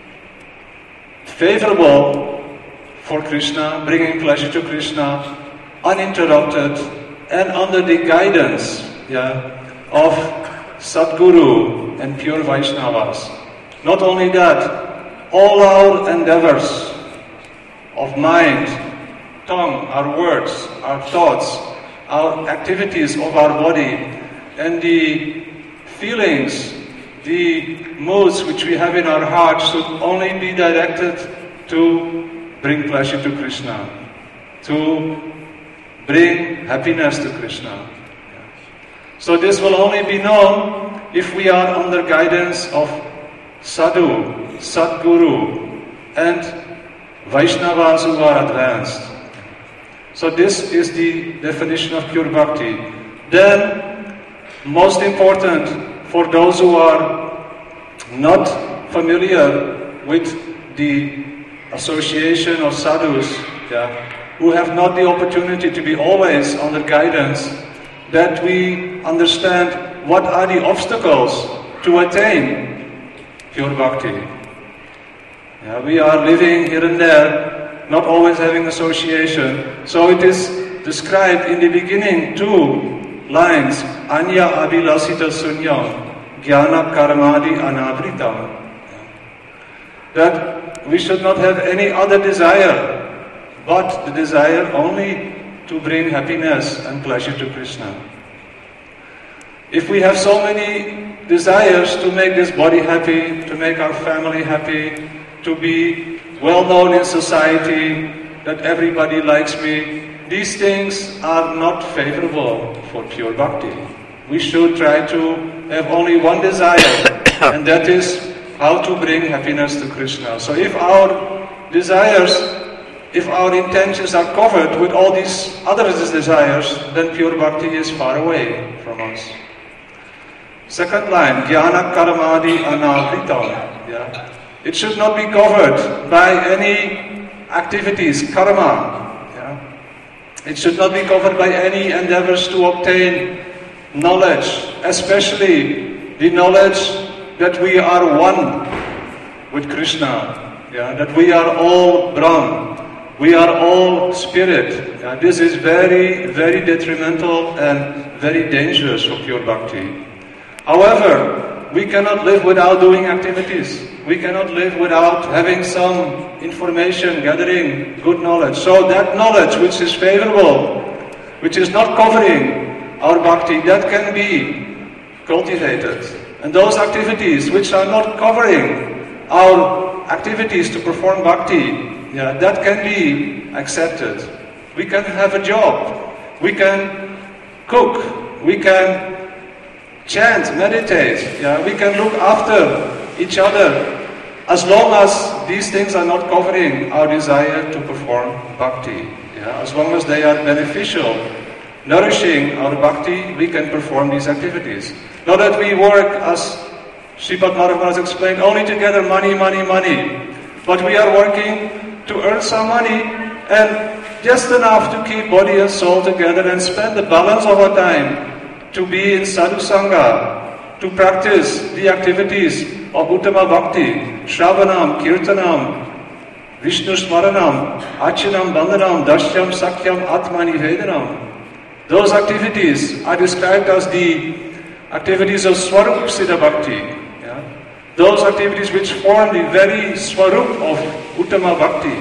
favorable for Krishna, bringing pleasure to Krishna, uninterrupted, and under the guidance, yeah, of Sadguru and pure Vaishnavas. Not only that, all our endeavors of mind, tongue, our words, our thoughts, our activities of our body, and the feelings, the moods which we have in our hearts should only be directed to bring pleasure to Krishna, to bring happiness to Krishna. So this will only be known if we are under guidance of Sadhu, Sadguru, and Vaishnavas who are advanced. So this is the definition of pure bhakti. Then, most important for those who are not familiar with the association of sadhus, yeah, who have not the opportunity to be always under guidance, that we understand what are the obstacles to attain pure bhakti. Yeah, we are living here and there, not always having association. So it is described in the beginning, two lines, Anya abhilasita sunyam, jnana karmadi anabritam. That we should not have any other desire, but the desire only to bring happiness and pleasure to Krishna. If we have so many desires to make this body happy, to make our family happy, to be well known in society, that everybody likes me, these things are not favorable for pure bhakti. We should try to have only one desire, and that is how to bring happiness to Krishna. So if our desires, if our intentions are covered with all these other desires, then pure bhakti is far away from us. Second line, jnana karmadi anavritam. Yeah. It should not be covered by any activities, karma. Yeah. It should not be covered by any endeavors to obtain knowledge, especially the knowledge that we are one with Krishna. Yeah. That we are all Brahm. We are all spirit. Yeah, this is very, very detrimental and very dangerous for pure bhakti. However, we cannot live without doing activities. We cannot live without having some information, gathering good knowledge. So that knowledge which is favorable, which is not covering our bhakti, that can be cultivated. And those activities which are not covering our activities to perform bhakti, yeah, that can be accepted. We can have a job. We can cook. We can chant, meditate. Yeah, we can look after each other, as long as these things are not covering our desire to perform bhakti. Yeah, as long as they are beneficial, nourishing our bhakti, we can perform these activities. Not that we work, as Sripad Maharaj explained, only to gather money, money, money. But we are working to earn some money, and just enough to keep body and soul together and spend the balance of our time to be in sadhu sangha, to practice the activities of Uttama Bhakti, Shravanam, Kirtanam, Vishnu Smaranam, Achinam, Bandhanam, Dashyam, Sakyam, Atmani Vedanam. Those activities are described as the activities of Swarup Siddha Bhakti. Those activities which form the very Swarup of Uttama Bhakti.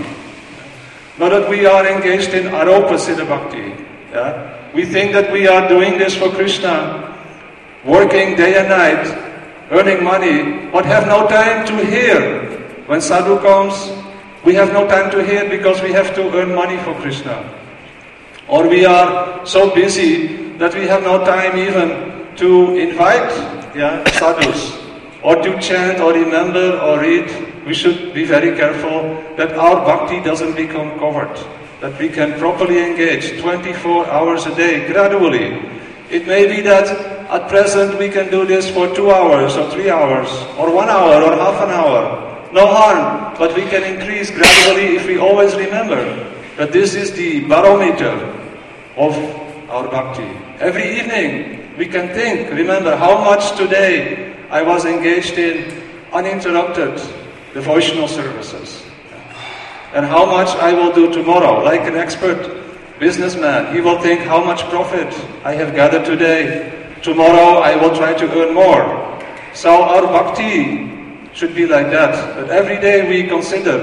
Not that we are engaged in Aropa Siddha Bhakti. Yeah? We think that we are doing this for Krishna, working day and night, earning money, but have no time to hear. When sadhu comes, we have no time to hear because we have to earn money for Krishna. Or we are so busy that we have no time even to invite yeah, sadhus, or to chant, or remember, or read. We should be very careful that our bhakti doesn't become covered, that we can properly engage twenty-four hours a day, gradually. It may be that at present we can do this for two hours, or three hours, or one hour, or half an hour. No harm, but we can increase gradually if we always remember that this is the barometer of our bhakti. Every evening we can think, remember how much today I was engaged in uninterrupted devotional services. And how much I will do tomorrow. Like an expert businessman, he will think how much profit I have gathered today. Tomorrow I will try to earn more. So our bhakti should be like that. That every day we consider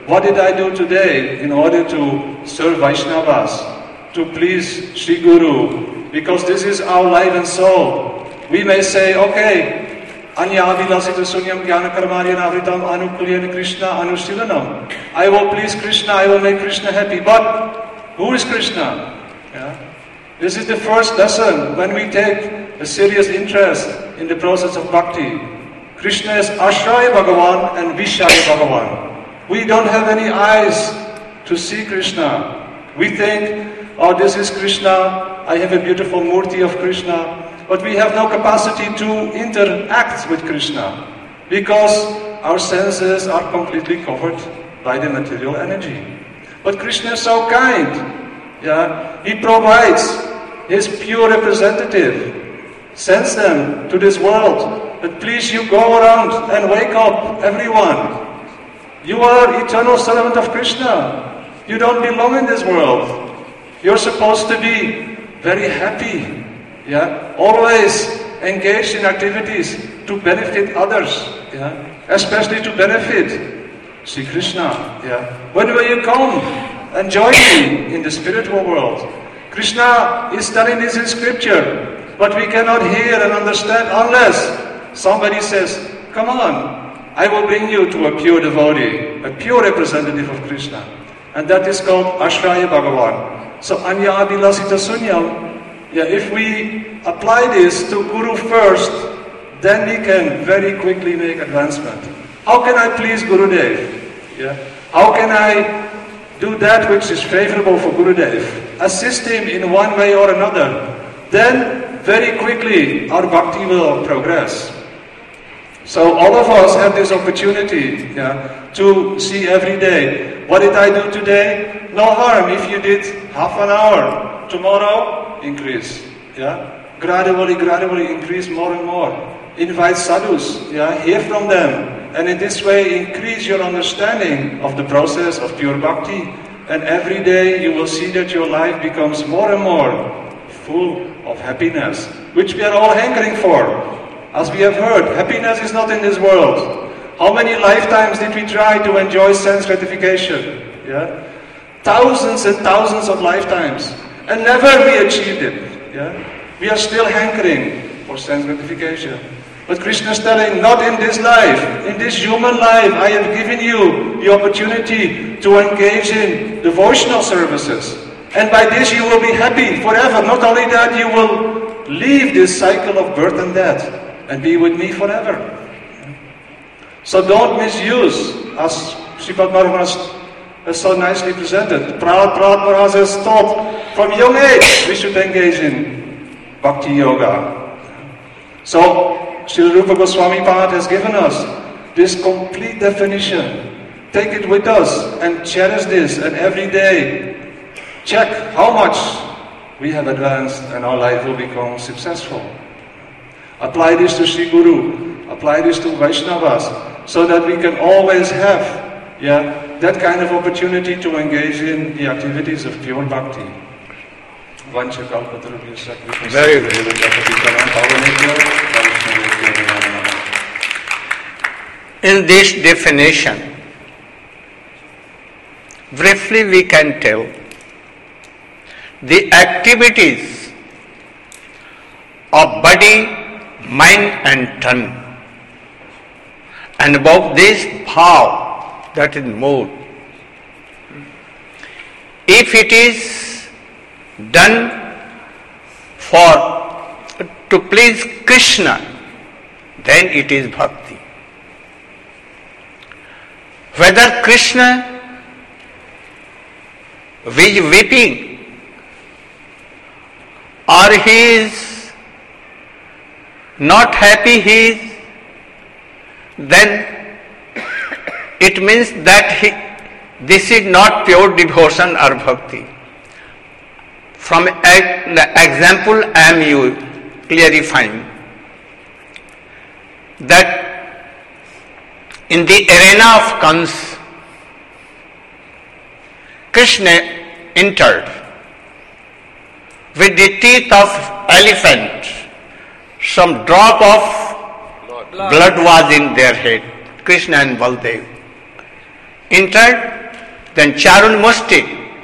what did I do today in order to serve Vaishnavas, to please Sri Guru, because this is our life and soul. We may say, okay, Anya Avilasita Sunyam Jnana Karmarya Navritam Anukulyana Krishna Anusilanam. I will please Krishna, I will make Krishna happy. But who is Krishna? Yeah? This is the first lesson when we take a serious interest in the process of bhakti. Krishna is Ashraya Bhagavan and Vishaya Bhagavan. We don't have any eyes to see Krishna. We think, oh, this is Krishna, I have a beautiful murti of Krishna. But we have no capacity to interact with Krishna because our senses are completely covered by the material energy. But Krishna is so kind. Yeah? He provides His pure representative, sends them to this world. But please, you go around and wake up everyone. You are eternal servant of Krishna. You don't belong in this world. You're supposed to be very happy. Yeah, always engaged in activities to benefit others. Yeah, especially to benefit Sri Krishna. Yeah, when will you come and join me in the spiritual world? Krishna is telling this in scripture, but we cannot hear and understand unless somebody says, "Come on, I will bring you to a pure devotee, a pure representative of Krishna," and that is called Ashraya Bhagavan. So Anya Avilasita Sunyam. Yeah, if we apply this to Guru first, then we can very quickly make advancement. How can I please Gurudev? Yeah. How can I do that which is favorable for Gurudev? Assist him in one way or another. Then, very quickly, our bhakti will progress. So all of us have this opportunity, yeah, to see every day. What did I do today? No harm if you did half an hour. Tomorrow, increase. Yeah? Gradually, gradually increase more and more. Invite sadhus, yeah, hear from them. And in this way, increase your understanding of the process of pure bhakti. And every day you will see that your life becomes more and more full of happiness, which we are all hankering for. As we have heard, happiness is not in this world. How many lifetimes did we try to enjoy sense gratification? Yeah? Thousands and thousands of lifetimes. And never we achieved it. Yeah? We are still hankering for sense gratification. But Krishna is telling, not in this life. In this human life, I have given you the opportunity to engage in devotional services. And by this you will be happy forever. Not only that, you will leave this cycle of birth and death and be with me forever. So don't misuse, as Sripad Maharaj has so nicely presented. Prahlad Maharaj has taught from young age we should engage in bhakti yoga. So Srila Rupa Goswami Pad has given us this complete definition. Take it with us and cherish this, and every day check how much we have advanced and our life will become successful. Apply this to Sri Guru, apply this to Vaishnavas, so that we can always have, yeah, that kind of opportunity to engage in the activities of pure bhakti. Very good. In this definition, briefly we can tell the activities of body, mind and tongue, and above this bhav, that is mood. If it is done for to please Krishna, then it is bhakti. Whether Krishna is weeping or he is not happy, he is, then it means that he, this is not pure devotion or bhakti. From an example I am you clarifying that in the arena of Kans, Krishna entered with the teeth of elephant. Some drop of blood was in their head. Krishna and Baldev entered then Charun Musti,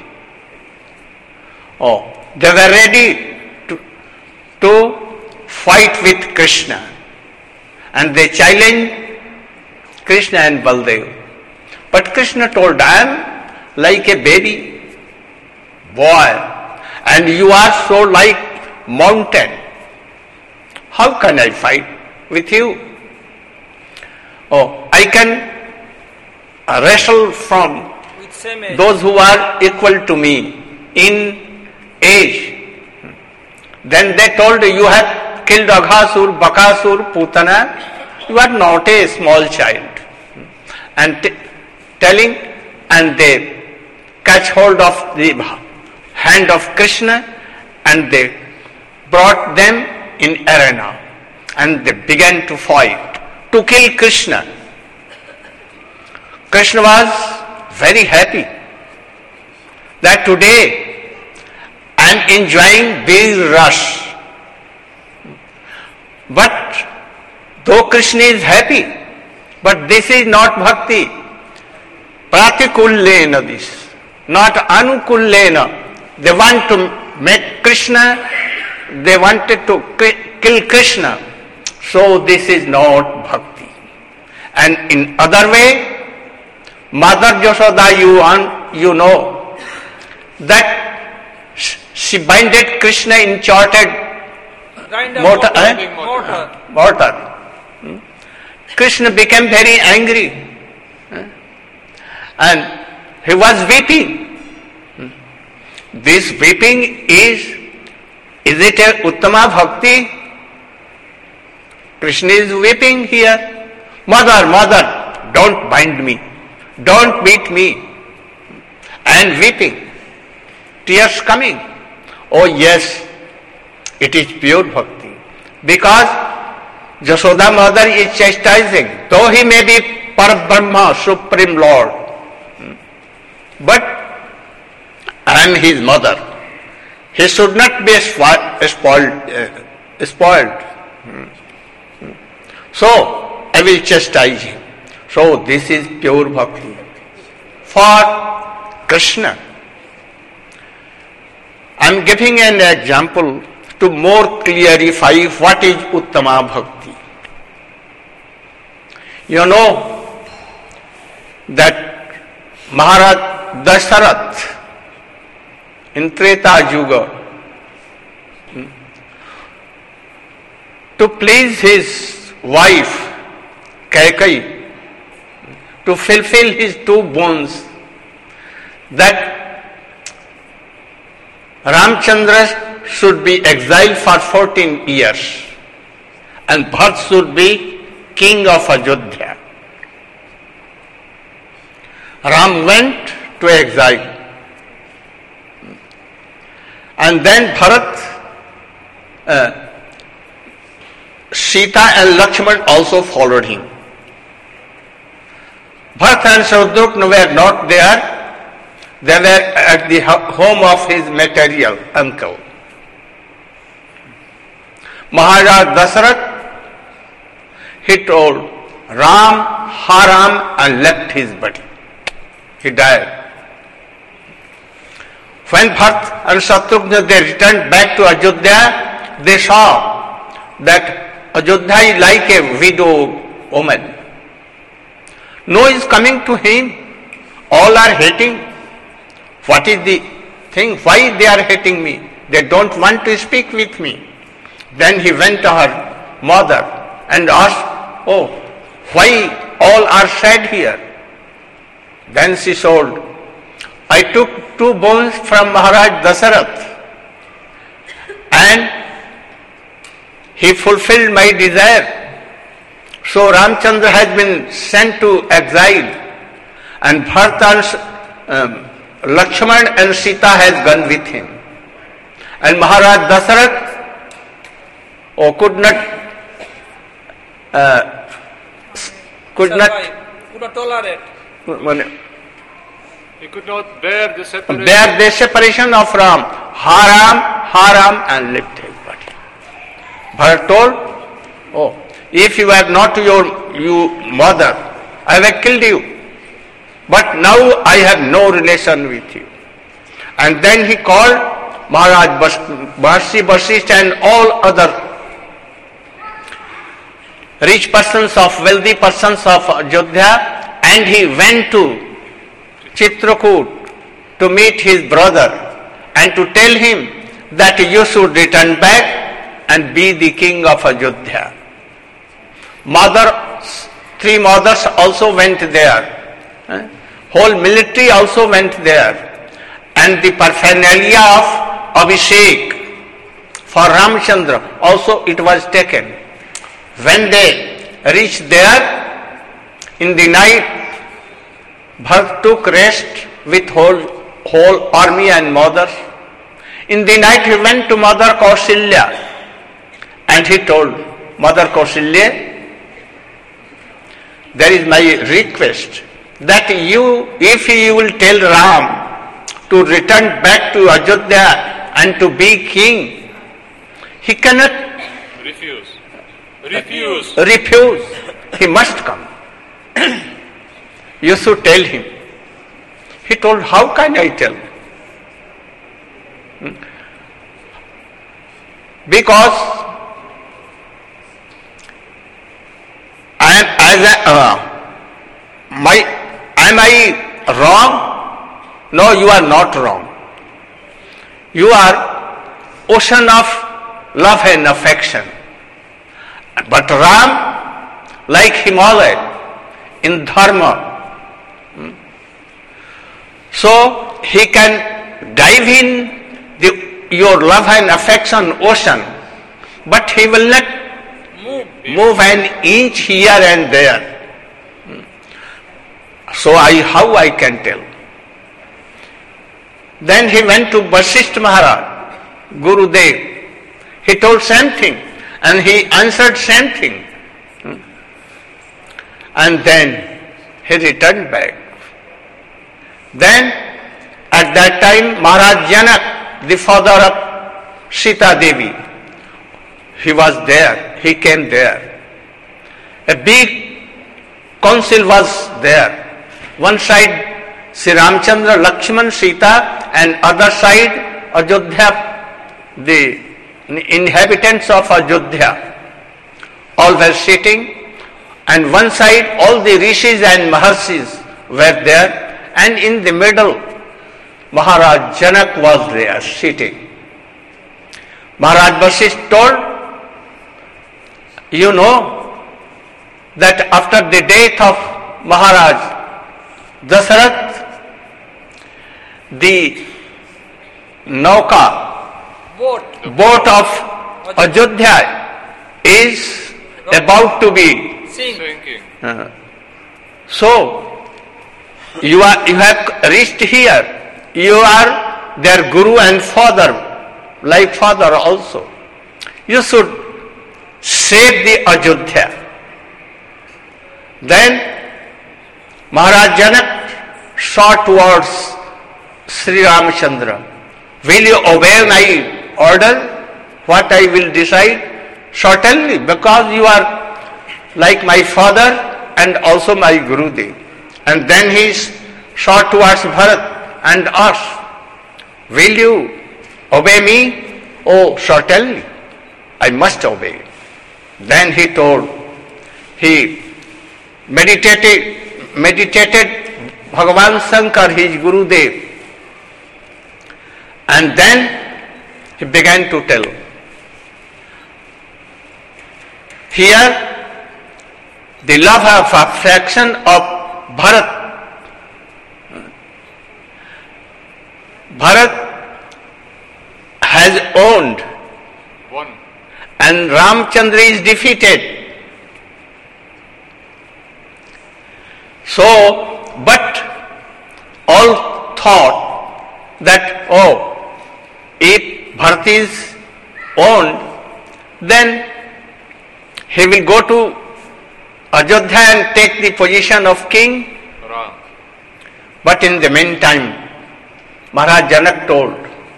oh, they were ready to, to fight with Krishna. And they challenged Krishna and Baldev. But Krishna told, I am like a baby boy, and you are so like mountain. How can I fight with you? Oh, I can wrestle from those who are equal to me in age. Then they told, you have killed Aghasur, Bakasur, Putana. You are not a small child. And t- telling, and they catch hold of the hand of Krishna and they brought them in arena and they began to fight to kill Krishna. Krishna was very happy that today I am enjoying this rush. But though Krishna is happy, but this is not bhakti. Pratikullena this, not anukullena. They want to make Krishna, they wanted to kill Krishna. So this is not bhakti. And in other way, Mother Yashoda, you, un, you know, that she binded Krishna in chorted mortar. Eh? mortar. mortar. Hmm? Krishna became very angry. Eh? And he was weeping. Hmm? This weeping is, is it a Uttama Bhakti? Krishna is weeping here. Mother, mother, don't bind me. Don't beat me. And weeping. Tears coming. Oh yes, it is pure bhakti. Because Jashoda mother is chastising. Though he may be Parabrahma, Supreme Lord. But I am his mother. He should not be spoiled. Uh, spoiled. So, I will chastise him. So, this is pure bhakti. For Krishna, I am giving an example to more clarify what is Uttama Bhakti. You know that Maharaj Dasarath in Treta Yuga, to please his wife Kaikeyi, to fulfill his two boons, that Ramchandra should be exiled for fourteen years and Bharat should be king of Ajodhya. Ram went to exile. And then Bharat, uh, Sita and Lakshman also followed him. Bharat and Shatrugna were not there. They were at the home of his material uncle. Maharaj Dasarath, he told Ram, Haram, and left his body. He died. When Bharat and Shatrugna they returned back to Ajodhya, they saw that Ajodhya is like a widow woman. No is coming to him. All are hating. What is the thing? Why they are hating me? They don't want to speak with me. Then he went to her mother and asked, oh, why all are sad here? Then she told, I took two bones from Maharaj Dasarath and he fulfilled my desire. So Ramchandra has been sent to exile and Bharata, um, Lakshman and Sita has gone with him. And Maharaj Dasarath oh, could not uh, could not could not tolerate. He could not bear the separation. Bear the separation of Ram. Haram, Haram, and left his body. Bharat told, oh, if you are not your you mother, I have killed you. but now I have no relation with you. And then he called Maharaj Maharishi Vasishtha and all other rich persons of, wealthy persons of Ayodhya, and he went to Chitrakoot to meet his brother and to tell him that you should return back and be the king of Ayodhya. Mother, three mothers also went there. Whole military also went there. And the paraphernalia of Abhishek for Ramchandra also it was taken. When they reached there, in the night, Bharat took rest with whole, whole army and mothers. In the night he went to Mother Kausalya and he told, Mother Kausalya, there is my request that you, if you will tell Ram to return back to Ayodhya and to be king, he cannot refuse. Refuse. Refuse. He must come. You should tell him. He told, how can I tell? Because I am as a, uh, my am I wrong? No, you are not wrong. You are ocean of love and affection. But Ram, like Himalaya, in dharma, so he can dive in the, your love and affection ocean, but he will not Move. move an inch here and there. So I, how I can tell? Then he went to Vasishtha Maharaj, Gurudev. He told same thing and he answered same thing. And then he returned back. Then at that time Maharaj Janak, the father of Sita Devi, he was there, he came there. A big council was there. One side Sri Ramchandra, Lakshman, Sita, and other side Ayodhya, the inhabitants of Ayodhya. All were sitting, and one side all the rishis and maharshis were there, and in the middle Maharaj Janak was there sitting. Maharaj Vasishtha told, you know that after the death of Maharaj Dasarath, the Nauka, Boat. boat of Ayodhya is about to be. Sing. Thinking. Uh, so, you are you have reached here. You are their guru and father, like father also. You should save the Ayodhya. Then Maharaj Janak saw towards Sri Ramchandra. Will you obey my order? What I will decide? Certainly, because you are like my father and also my Gurudev. And then he saw towards Bharat and asked, will you obey me? Oh, certainly, I must obey. Then he told, he meditated, meditated Bhagavan Shankar, his Gurudev. And then he began to tell. Here, the love of affection of Bharat. Bharat has owned One. and Ramchandra is defeated. So, but all thought that, oh, if Bharat is owned, then he will go to Ayodhya and take the position of king. Wrong. But in the meantime, Maharaj Janak told,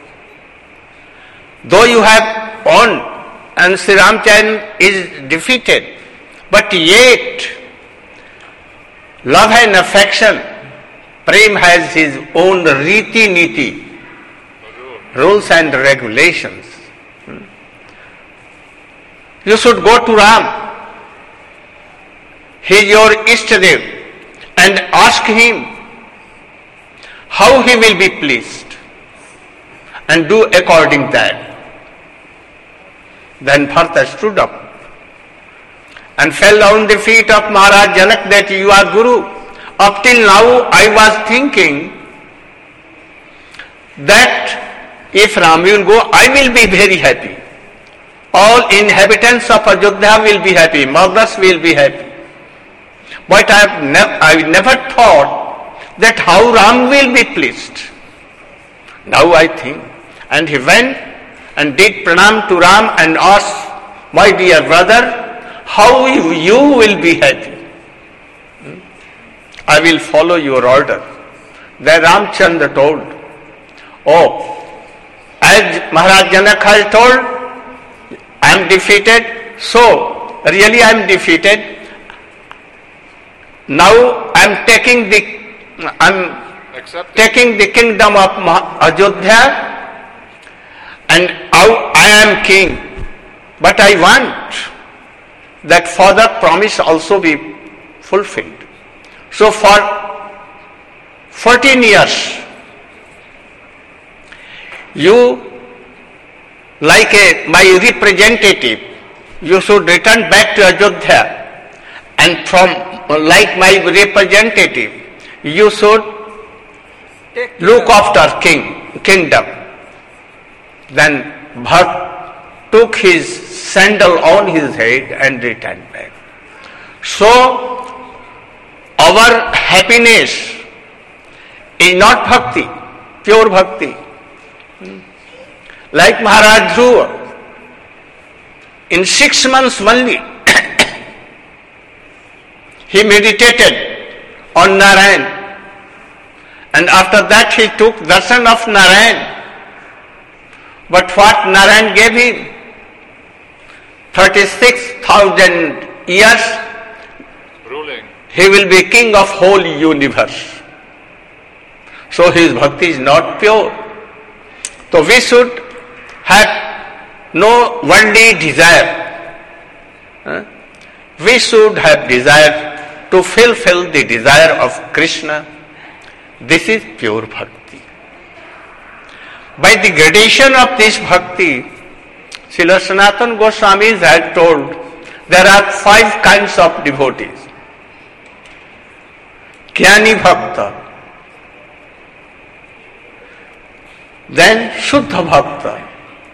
though you have owned and Sri Ramchandra is defeated, but yet love and affection Prem has his own riti niti, rules and regulations. You should go to Ram. He is your Ishtadev, and ask him how he will be pleased, and do according that. Then Bharata stood up and fell down the feet of Maharaj Janak that you are Guru. Up till now I was thinking that if Ram will go, I will be very happy. All inhabitants of Ajodhya will be happy, mothers will be happy. But I have ne- I never thought that how Ram will be pleased. Now I think. And he went and did pranam to Ram and asked, my dear brother, how you will be happy? Hmm? I will follow your order. Then Ramchandra told, oh, as Maharaj Janak has told, I am defeated, so really I am defeated. Now I am taking the I am taking the kingdom of Ajodhya, and I am king. But I want that father promise also be fulfilled. So for fourteen years, you, like a my representative, you should return back to Ajodhya, and from like my representative, you should look after king kingdom. Then Bharat took his sandal on his head and returned back. So our happiness is not bhakti, pure bhakti. Like Maharaj Dhruva, in six months only, he meditated on Narayan, and after that he took darshan of Narayan. But what Narayan gave him? thirty-six thousand years, ruling. He will be king of whole universe. So his bhakti is not pure. So we should have no worldly desire. Huh? We should have desire to fulfill the desire of Krishna. This is pure bhakti. By the gradation of this bhakti, Srila Sanatana Goswami has told there are five kinds of devotees. Jnani Bhakta, then Shuddha Bhakta,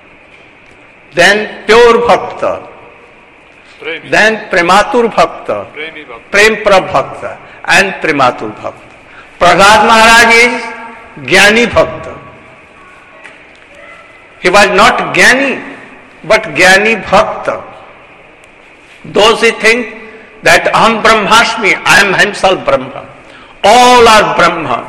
then Pure Bhakta, Premi. then Prematur Bhakta, Premi Bhakta. Prempra Bhakta, and Prematur Bhakta. Prahlad Maharaj is Jnani Bhakta. He was not Jnani, but Jnani Bhakta. Those who think that Aham Brahmasmi, I am himself Brahma. All are Brahma.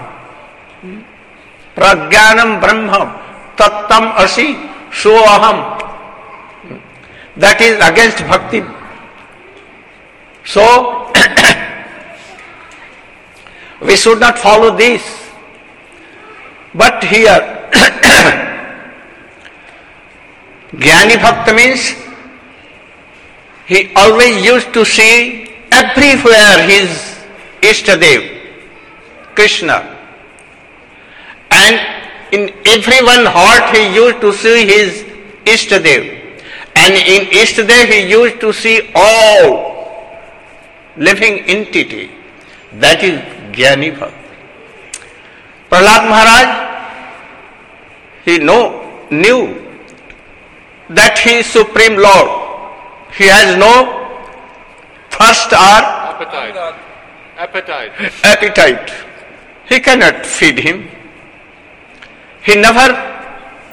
Prajnanam Brahma, Tattam Asi, So Aham. That is against bhakti. So, we should not follow this. But here, Jnani Bhakta means he always used to see everywhere his Ishtadev, Krishna. And in everyone's heart he used to see his Ishtadev. And in Ishtadev he used to see all living entity. That is Jnani Bhakti. Prahlad Maharaj, he know, knew that he is Supreme Lord. He has no thirst or Appetite. Appetite. appetite. He cannot feed him. He never